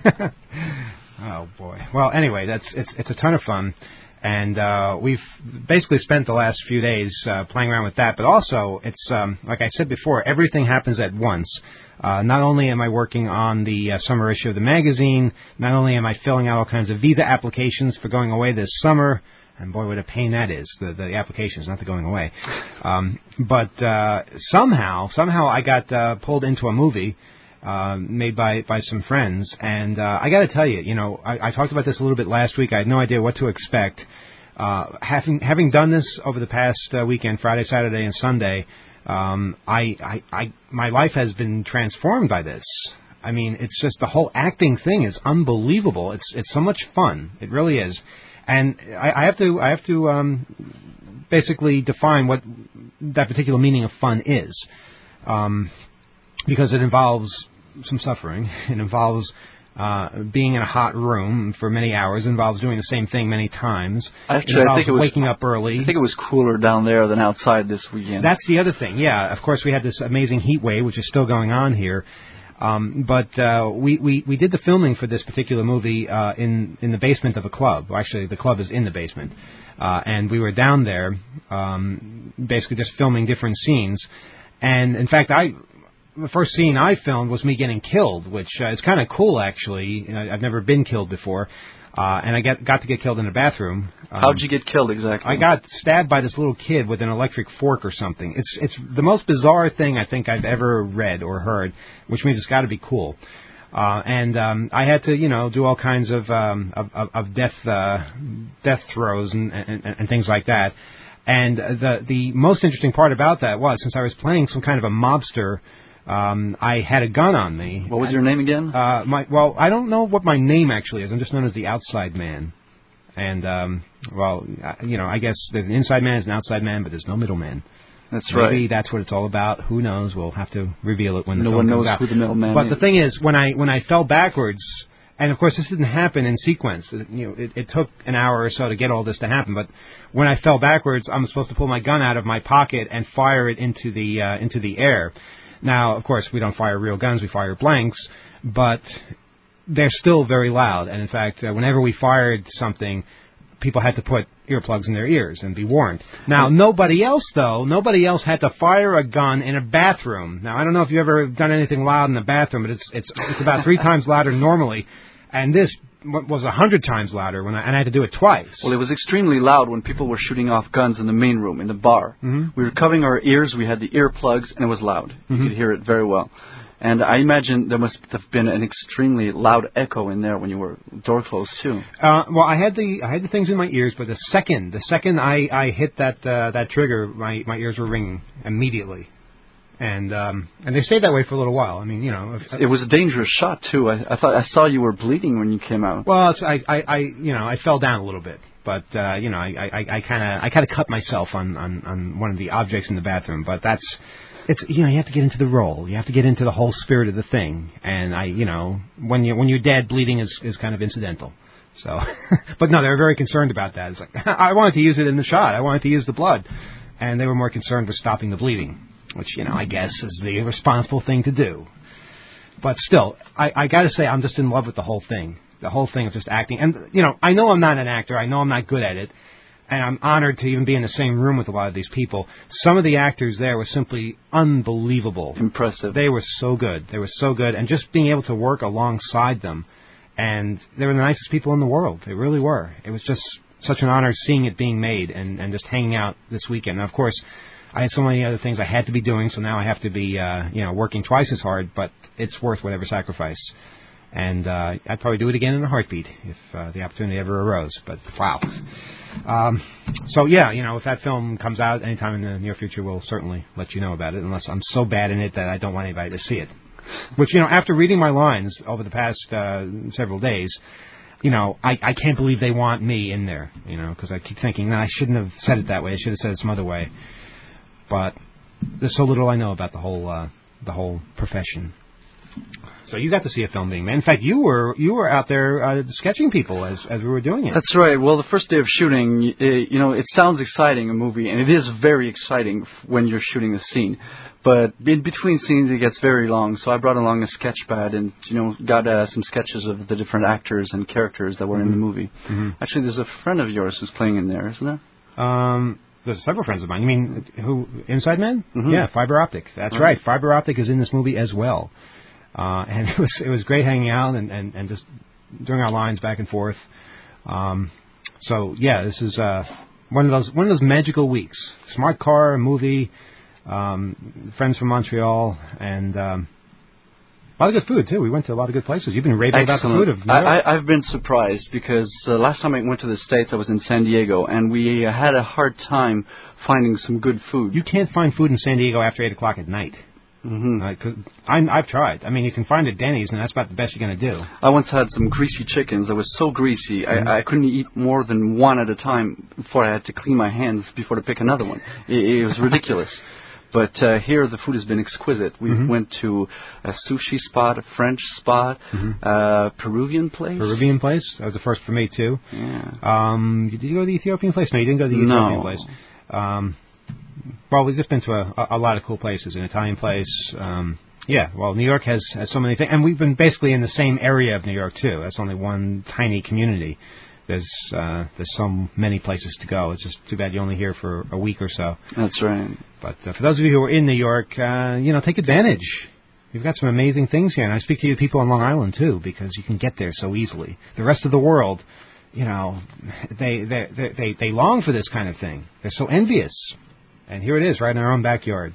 Oh boy. Well, anyway, that's it's it's a ton of fun, and uh, we've basically spent the last few days uh, playing around with that. But also, it's um, like I said before, everything happens at once. Uh, not only am I working on the uh, summer issue of the magazine, not only am I filling out all kinds of visa applications for going away this summer. And boy, what a pain that is, the, the applications, not the going away. Um, but uh, somehow, somehow I got uh, pulled into a movie uh, made by, by some friends. And uh, I got to tell you, you know, I, I talked about this a little bit last week. I had no idea what to expect. Uh, having having done this over the past uh, weekend, Friday, Saturday, and Sunday, um, I, I, I my life has been transformed by this. I mean, it's just the whole acting thing is unbelievable. It's it's so much fun. It really is. And I, I have to I have to um, basically define what that particular meaning of fun is, um, because it involves some suffering. It involves uh, being in a hot room for many hours. It involves doing the same thing many times. Actually, it involves I think it was waking up early. I think it was cooler down there than outside this weekend. That's the other thing. Yeah, of course we had this amazing heat wave, which is still going on here. Um, but uh, we, we, we did the filming for this particular movie uh, in, in the basement of a club. Well, actually, the club is in the basement. Uh, and we were down there um, basically just filming different scenes. And, in fact, I the first scene I filmed was me getting killed, which uh, is kind of cool, actually. You know, I've never been killed before. Uh, and I get, got to get killed in the bathroom. Um, How'd you get killed exactly? I got stabbed by this little kid with an electric fork or something. It's it's the most bizarre thing I think I've ever read or heard, which means it's got to be cool. Uh, and um, I had to, you know, do all kinds of um, of, of, of death uh, death throws and, and, and things like that. And the the most interesting part about that was, since I was playing some kind of a mobster, Um, I had a gun on me. What was your name again? Uh, my well, I don't know what my name actually is. I'm just known as the Outside Man. And um, well, you know, I guess there's an inside man, there's an outside man, but there's no middleman. That's Maybe right. Maybe that's what it's all about. Who knows? We'll have to reveal it when the no film one comes knows out. who the middleman but is. But the thing is, when I when I fell backwards, and of course this didn't happen in sequence. It, you know, it, it took an hour or so to get all this to happen. But when I fell backwards, I'm supposed to pull my gun out of my pocket and fire it into the uh, into the air. Now, of course, we don't fire real guns, we fire blanks, but they're still very loud. And, in fact, uh, whenever we fired something, people had to put earplugs in their ears and be warned. Now, nobody else, though, nobody else had to fire a gun in a bathroom. Now, I don't know if you've ever done anything loud in the bathroom, but it's it's, it's about three times louder normally. And this was a hundred times louder, when I, and I had to do it twice. Well, it was extremely loud when people were shooting off guns in the main room, in the bar. Mm-hmm. We were covering our ears, we had the earplugs, and it was loud. Mm-hmm. You could hear it very well. And I imagine there must have been an extremely loud echo in there when you were door closed, too. Uh, well, I had the I had the things in my ears, but the second the second I, I hit that uh, that trigger, my, my ears were ringing immediately. And um, and they stayed that way for a little while. I mean, you know, if, it was a dangerous shot too. I, I thought I saw you were bleeding when you came out. Well, it's, I, I, I, you know, I fell down a little bit, but uh, you know, I, I, I kind of, I kind of cut myself on, on, on one of the objects in the bathroom. But that's, it's, you know, you have to get into the role. You have to get into the whole spirit of the thing. And I, you know, when you when you're dead, bleeding is is kind of incidental. So, but no, they were very concerned about that. It's like I wanted to use it in the shot. I wanted to use the blood, and they were more concerned with stopping the bleeding, which, you know, I guess is the responsible thing to do. But still, I, I got to say, I'm just in love with the whole thing. The whole thing of just acting. And, you know, I know I'm not an actor. I know I'm not good at it. And I'm honored to even be in the same room with a lot of these people. Some of the actors there were simply unbelievable. Impressive. They were so good. They were so good. And just being able to work alongside them. And they were the nicest people in the world. They really were. It was just such an honor seeing it being made and, and just hanging out this weekend. And, of course, I had so many other things I had to be doing, so now I have to be, uh, you know, working twice as hard, but it's worth whatever sacrifice. And uh, I'd probably do it again in a heartbeat if uh, the opportunity ever arose. But, wow. Um, so, yeah, you know, if that film comes out anytime in the near future, we'll certainly let you know about it, unless I'm so bad in it that I don't want anybody to see it. Which, you know, after reading my lines over the past uh, several days, you know, I, I can't believe they want me in there, you know, because I keep thinking, no, I shouldn't have said it that way. I should have said it some other way. But there's so little I know about the whole uh, the whole profession. So you got to see a film being made. In fact, you were you were out there uh, sketching people as as we were doing it. That's right. Well, the first day of shooting, uh, you know, it sounds exciting, a movie, and it is very exciting f- when you're shooting a scene. But in between scenes, it gets very long. So I brought along a sketch pad and, you know, got uh, some sketches of the different actors and characters that were mm-hmm. in the movie. Mm-hmm. Actually, there's a friend of yours who's playing in there, isn't there? Um. There's several friends of mine. You mean who? Inside Man? Mm-hmm. Yeah, Fiber Optic. That's uh-huh. right. Fiber Optic is in this movie as well, uh, and it was it was great hanging out and, and, and just doing our lines back and forth. Um, so yeah, this is uh, one of those one of those magical weeks. Smart car, movie, um, friends from Montreal, and um, a lot of good food too. We went to a lot of good places. You've been raving Excellent. about the food of New I, York. I, I've been surprised because uh, last time I went to the States, I was in San Diego, and we uh, had a hard time finding some good food. You can't find food in San Diego after eight o'clock at night. Mm-hmm. Uh, 'cause I'm, I've tried. I mean, you can find it at Denny's, and that's about the best you're going to do. I once had some greasy chickens that was so greasy, Mm-hmm. I, I couldn't eat more than one at a time before I had to clean my hands before to pick another one. It, it was ridiculous. But uh, here the food has been exquisite. We mm-hmm. went to a sushi spot, a French spot, mm-hmm. uh, Peruvian place. Peruvian place? That was the first for me, too. Yeah. Um, did you go to the Ethiopian place? No, you didn't go to the No. Ethiopian place. Um, well, we've just been to a, a lot of cool places. An Italian place, um, Yeah, well, New York has, has so many things, and we've been basically in the same area of New York too. That's only one tiny community. There's uh, there's so many places to go. It's just too bad you're only here for a week or so. That's right. But uh, for those of you who are in New York, uh, you know, take advantage. We've got some amazing things here, and I speak to you people on Long Island too, because you can get there so easily. The rest of the world, you know, they they they they, they long for this kind of thing. They're so envious, and here it is, right in our own backyard.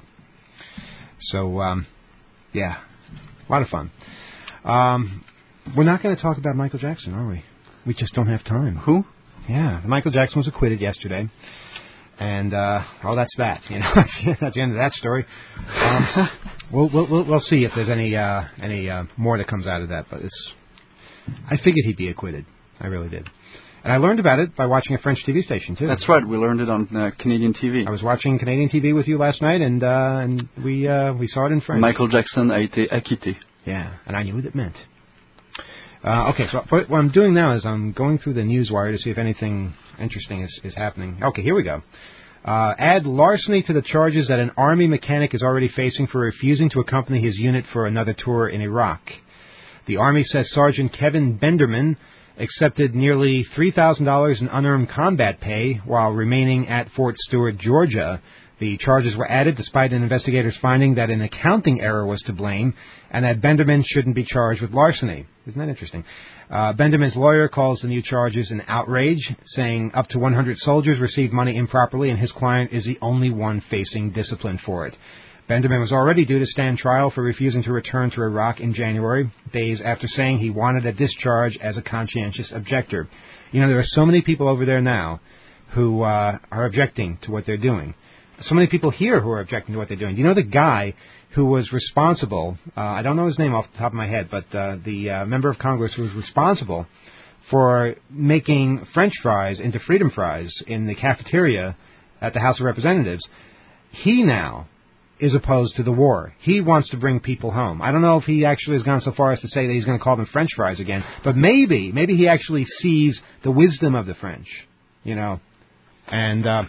So, um, yeah, a lot of fun. Um, we're not going to talk about Michael Jackson, are we? We just don't have time. Who? Yeah, Michael Jackson was acquitted yesterday. And, uh, oh, that's that. You know, that's the end of that story. Um, we'll, we'll, we'll see if there's any, uh, any, uh, more that comes out of that. But it's, I figured he'd be acquitted. I really did. And I learned about it by watching a French T V station, too. That's right. We learned it on uh, Canadian T V. I was watching Canadian T V with you last night, and, uh, and we, uh, we saw it in French. Michael Jackson a été acquitté. Yeah, and I knew what it meant. Uh, okay, so what I'm doing now is I'm going through the newswire to see if anything interesting is, is happening. Okay, here we go. Uh, add larceny to the charges that an Army mechanic is already facing for refusing to accompany his unit for another tour in Iraq. The Army says Sergeant Kevin Benderman accepted nearly three thousand dollars in unearned combat pay while remaining at Fort Stewart, Georgia. The charges were added despite an investigator's finding that an accounting error was to blame and that Benderman shouldn't be charged with larceny. Isn't that interesting? Uh, Benderman's lawyer calls the new charges an outrage, saying up to one hundred soldiers received money improperly and his client is the only one facing discipline for it. Benderman was already due to stand trial for refusing to return to Iraq in January, days after saying he wanted a discharge as a conscientious objector. You know, there are so many people over there now who uh, are objecting to what they're doing. So many people here who are objecting to what they're doing. Do you know the guy who was responsible, uh, I don't know his name off the top of my head, but uh, the uh, member of Congress who was responsible for making French fries into freedom fries in the cafeteria at the House of Representatives, he now is opposed to the war. He wants to bring people home. I don't know if he actually has gone so far as to say that he's going to call them French fries again, but maybe, maybe he actually sees the wisdom of the French, you know, and... Uh,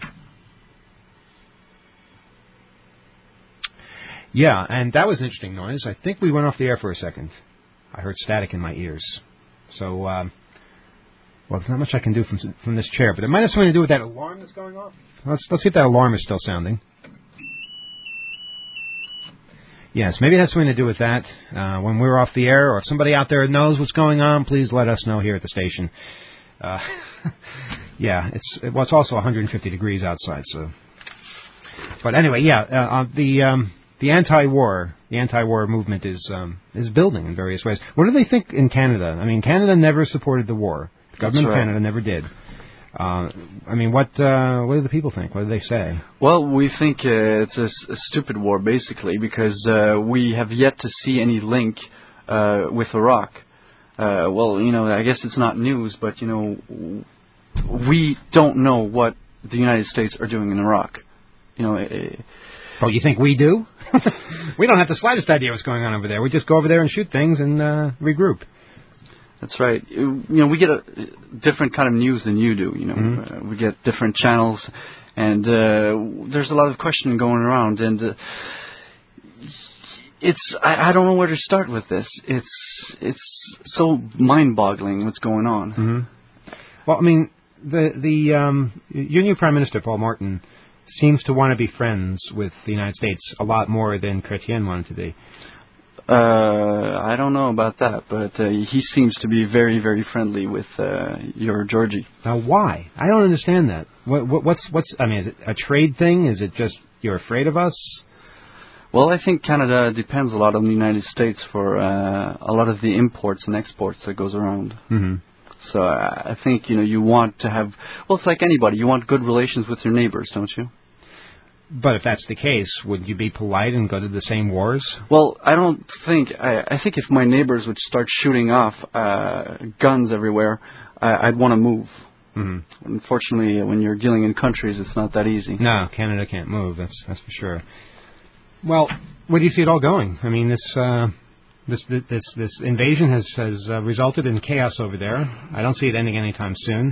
Yeah, and that was an interesting noise. I think we went off the air for a second. I heard static in my ears. So, um, well, there's not much I can do from from this chair, but it might have something to do with that alarm that's going off. Let's, let's see if that alarm is still sounding. Yes, maybe it has something to do with that. Uh, when we're off the air, or if somebody out there knows what's going on, please let us know here at the station. Uh, yeah, it's well, it's also one hundred fifty degrees outside, so. But anyway, yeah, uh, the... Um, The anti-war, the anti-war movement is um, is building in various ways. What do they think in Canada? I mean, Canada never supported the war. The government right. of Canada never did. Uh, I mean, what uh, what do the people think? What do they say? Well, we think uh, it's a, a stupid war, basically, because uh, we have yet to see any link uh, with Iraq. Uh, well, you know, I guess it's not news, but, you know, we don't know what the United States are doing in Iraq. You know... Uh, Oh, you think we do? We don't have the slightest idea what's going on over there. We just go over there and shoot things and uh, regroup. That's right. You know, we get a different kind of news than you do. You know, Mm-hmm. uh, we get different channels, and uh, there's a lot of questioning going around. And uh, it's I, I don't know where to start with this. It's it's so mind-boggling what's going on. Mm-hmm. Well, I mean, the the um, your new Prime Minister Paul Morton seems to want to be friends with the United States a lot more than Chrétien wanted to be. Uh, I don't know about that, but uh, he seems to be very, very friendly with uh, your Georgie. Now, why? I don't understand that. What, what, what's what's? I mean, is it a trade thing? Is it just you're afraid of us? Well, I think Canada depends a lot on the United States for uh, a lot of the imports and exports that goes around. Mm-hmm. So uh, I think, you know, you want to have, well, it's like anybody. You want good relations with your neighbors, don't you? But if that's the case, would you be polite and go to the same wars? Well, I don't think, I, I think if my neighbors would start shooting off uh, guns everywhere, I, I'd want to move. Mm-hmm. Unfortunately, when you're dealing in countries, it's not that easy. No, Canada can't move, that's that's for sure. Well, where do you see it all going? I mean, this... Uh, This this this invasion has has uh, resulted in chaos over there. I don't see it ending anytime soon.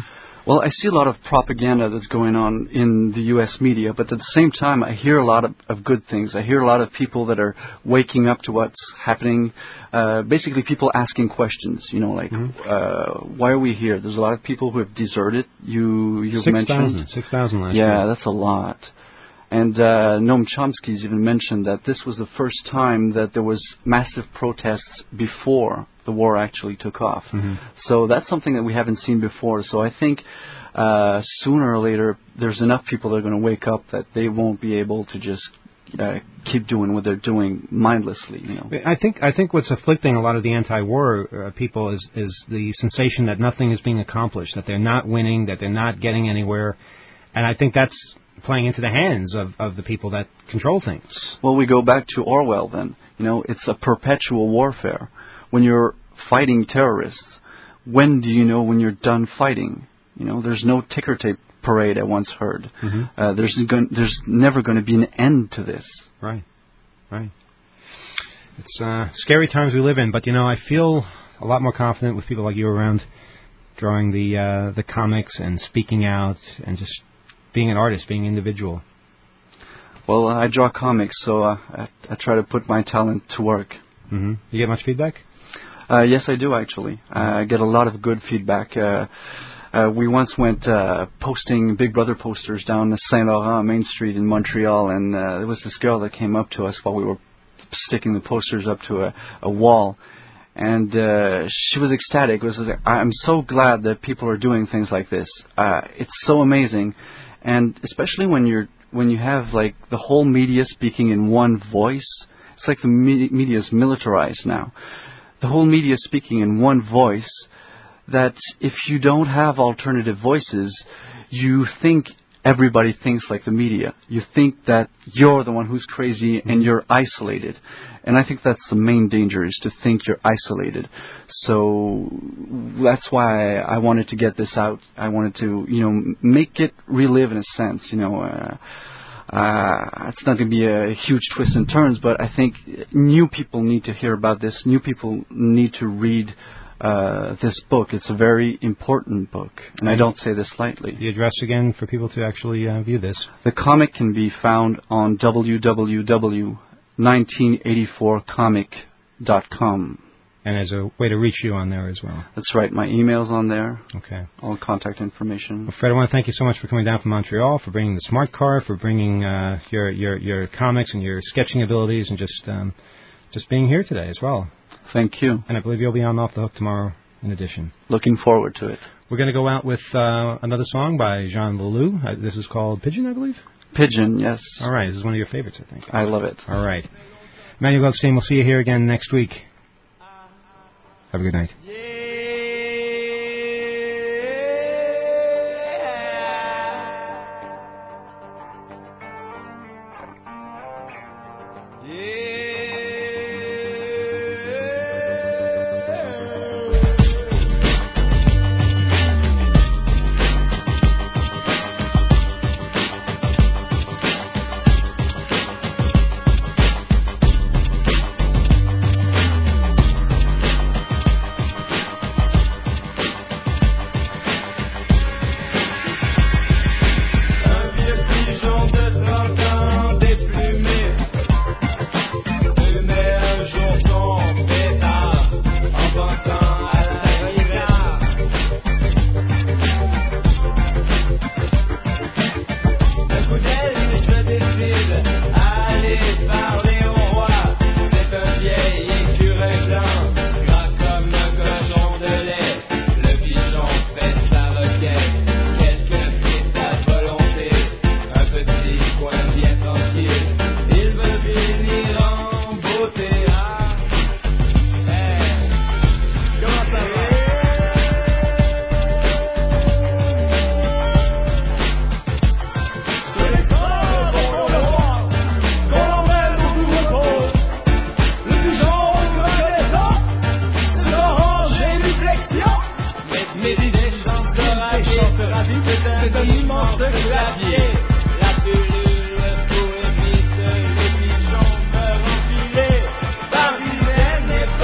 Well, I see a lot of propaganda that's going on in the U S media, but at the same time, I hear a lot of, of good things. I hear a lot of people that are waking up to what's happening. Uh, basically, people asking questions. You know, like, mm-hmm. uh, why are we here? There's a lot of people who have deserted. You, you've Six mentioned thousand. Six thousand last yeah, year. Yeah, that's a lot. And uh, Noam Chomsky's even mentioned that this was the first time that there was massive protests before the war actually took off. Mm-hmm. So that's something that we haven't seen before. So I think uh, sooner or later there's enough people that are going to wake up that they won't be able to just uh, keep doing what they're doing mindlessly. You know. I think I think what's afflicting a lot of the anti-war uh, people is is the sensation that nothing is being accomplished, that they're not winning, that they're not getting anywhere, and I think that's playing into the hands of, of the people that control things. Well, we go back to Orwell then. You know, it's a perpetual warfare. When you're fighting terrorists, when do you know when you're done fighting? You know, there's no ticker tape parade I once heard. Mm-hmm. Uh, there's gon- there's never going to be an end to this. Right, right. It's uh, scary times we live in, but, you know, I feel a lot more confident with people like you around, drawing the uh, the comics and speaking out and just being an artist, being an individual. Well, I draw comics, so uh, I, I try to put my talent to work. Mm-hmm. You get much feedback? Uh, yes, I do, actually. Uh, I get a lot of good feedback. Uh, uh, we once went uh, posting Big Brother posters down the Saint Laurent Main Street in Montreal, and uh, there was this girl that came up to us while we were sticking the posters up to a, a wall, and uh, she was ecstatic. It was like, I'm so glad that people are doing things like this. Uh, it's so amazing, and especially when you're when you have like the whole media speaking in one voice. It's like the me- media is militarized now. The whole media is speaking in one voice, that if you don't have alternative voices, you think everybody thinks like the media. You think that you're the one who's crazy and you're isolated. And I think that's the main danger, is to think you're isolated. So that's why I wanted to get this out. I wanted to, you know, make it relive in a sense, you know. Uh, Uh, it's not going to be a huge twist and turns, but I think new people need to hear about this. New people need to read uh, this book. It's a very important book, and I don't say this lightly. The address again for people to actually uh, view this. The comic can be found on w w w dot nineteen eighty-four comic dot com. And there's a way to reach you on there as well. That's right. My email's on there. Okay. All contact information. Well, Fred, I want to thank you so much for coming down from Montreal, for bringing the smart car, for bringing uh, your, your your comics and your sketching abilities, and just um, just being here today as well. Thank you. And I believe you'll be on Off the Hook tomorrow in addition. Looking forward to it. We're going to go out with uh, another song by Jean Leloup. Uh, this is called Pigeon, I believe? Pigeon, yes. All right. This is one of your favorites, I think. I love it. All right. Emmanuel Goldstein, we'll see you here again next week. Have a good night.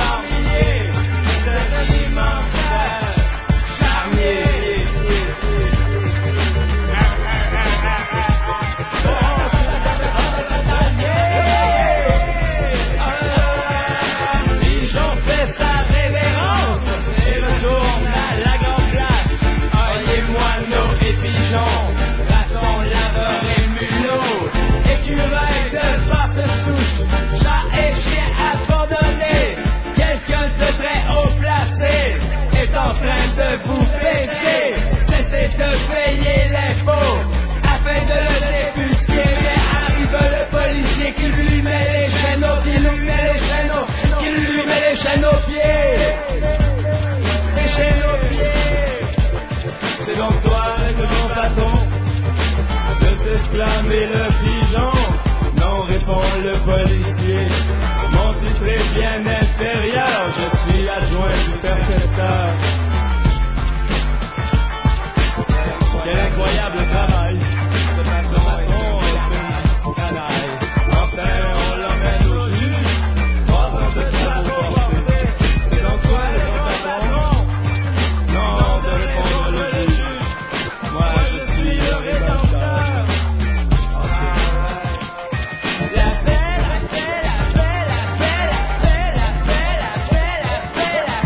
Charmier, réclamer le pigeon? Non, répond le policier. Mon titre est bien inférieur, je suis adjoint du percepteur. Quel incroyable travail. Ce patron est une canaille. Enfin, on l'emmène au juge. Trois ans de travaux forcés. C'est donc quoi le patron? Non, de répondre le juge. Moi, je suis le rédempteur. La paix, la paix, la paix, la paix, la paix, la paix, la paix, la paix, la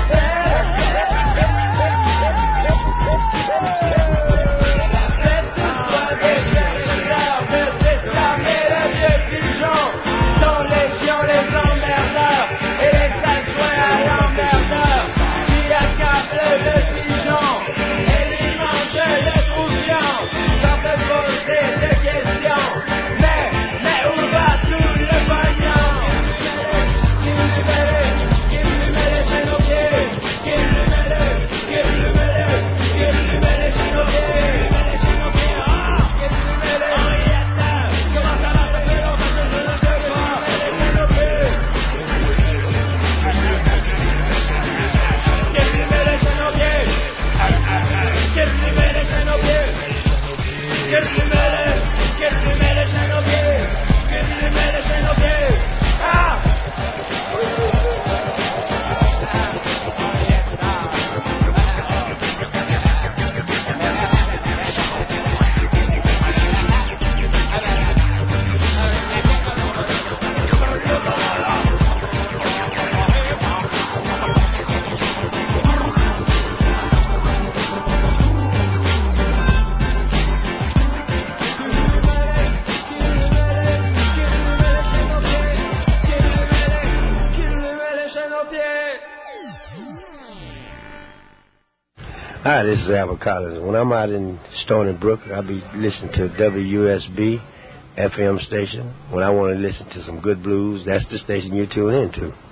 Hi, this is Albert Collins. When I'm out in Stony Brook, I'll be listening to W S B F M station. When I want to listen to some good blues, that's the station you tune in to.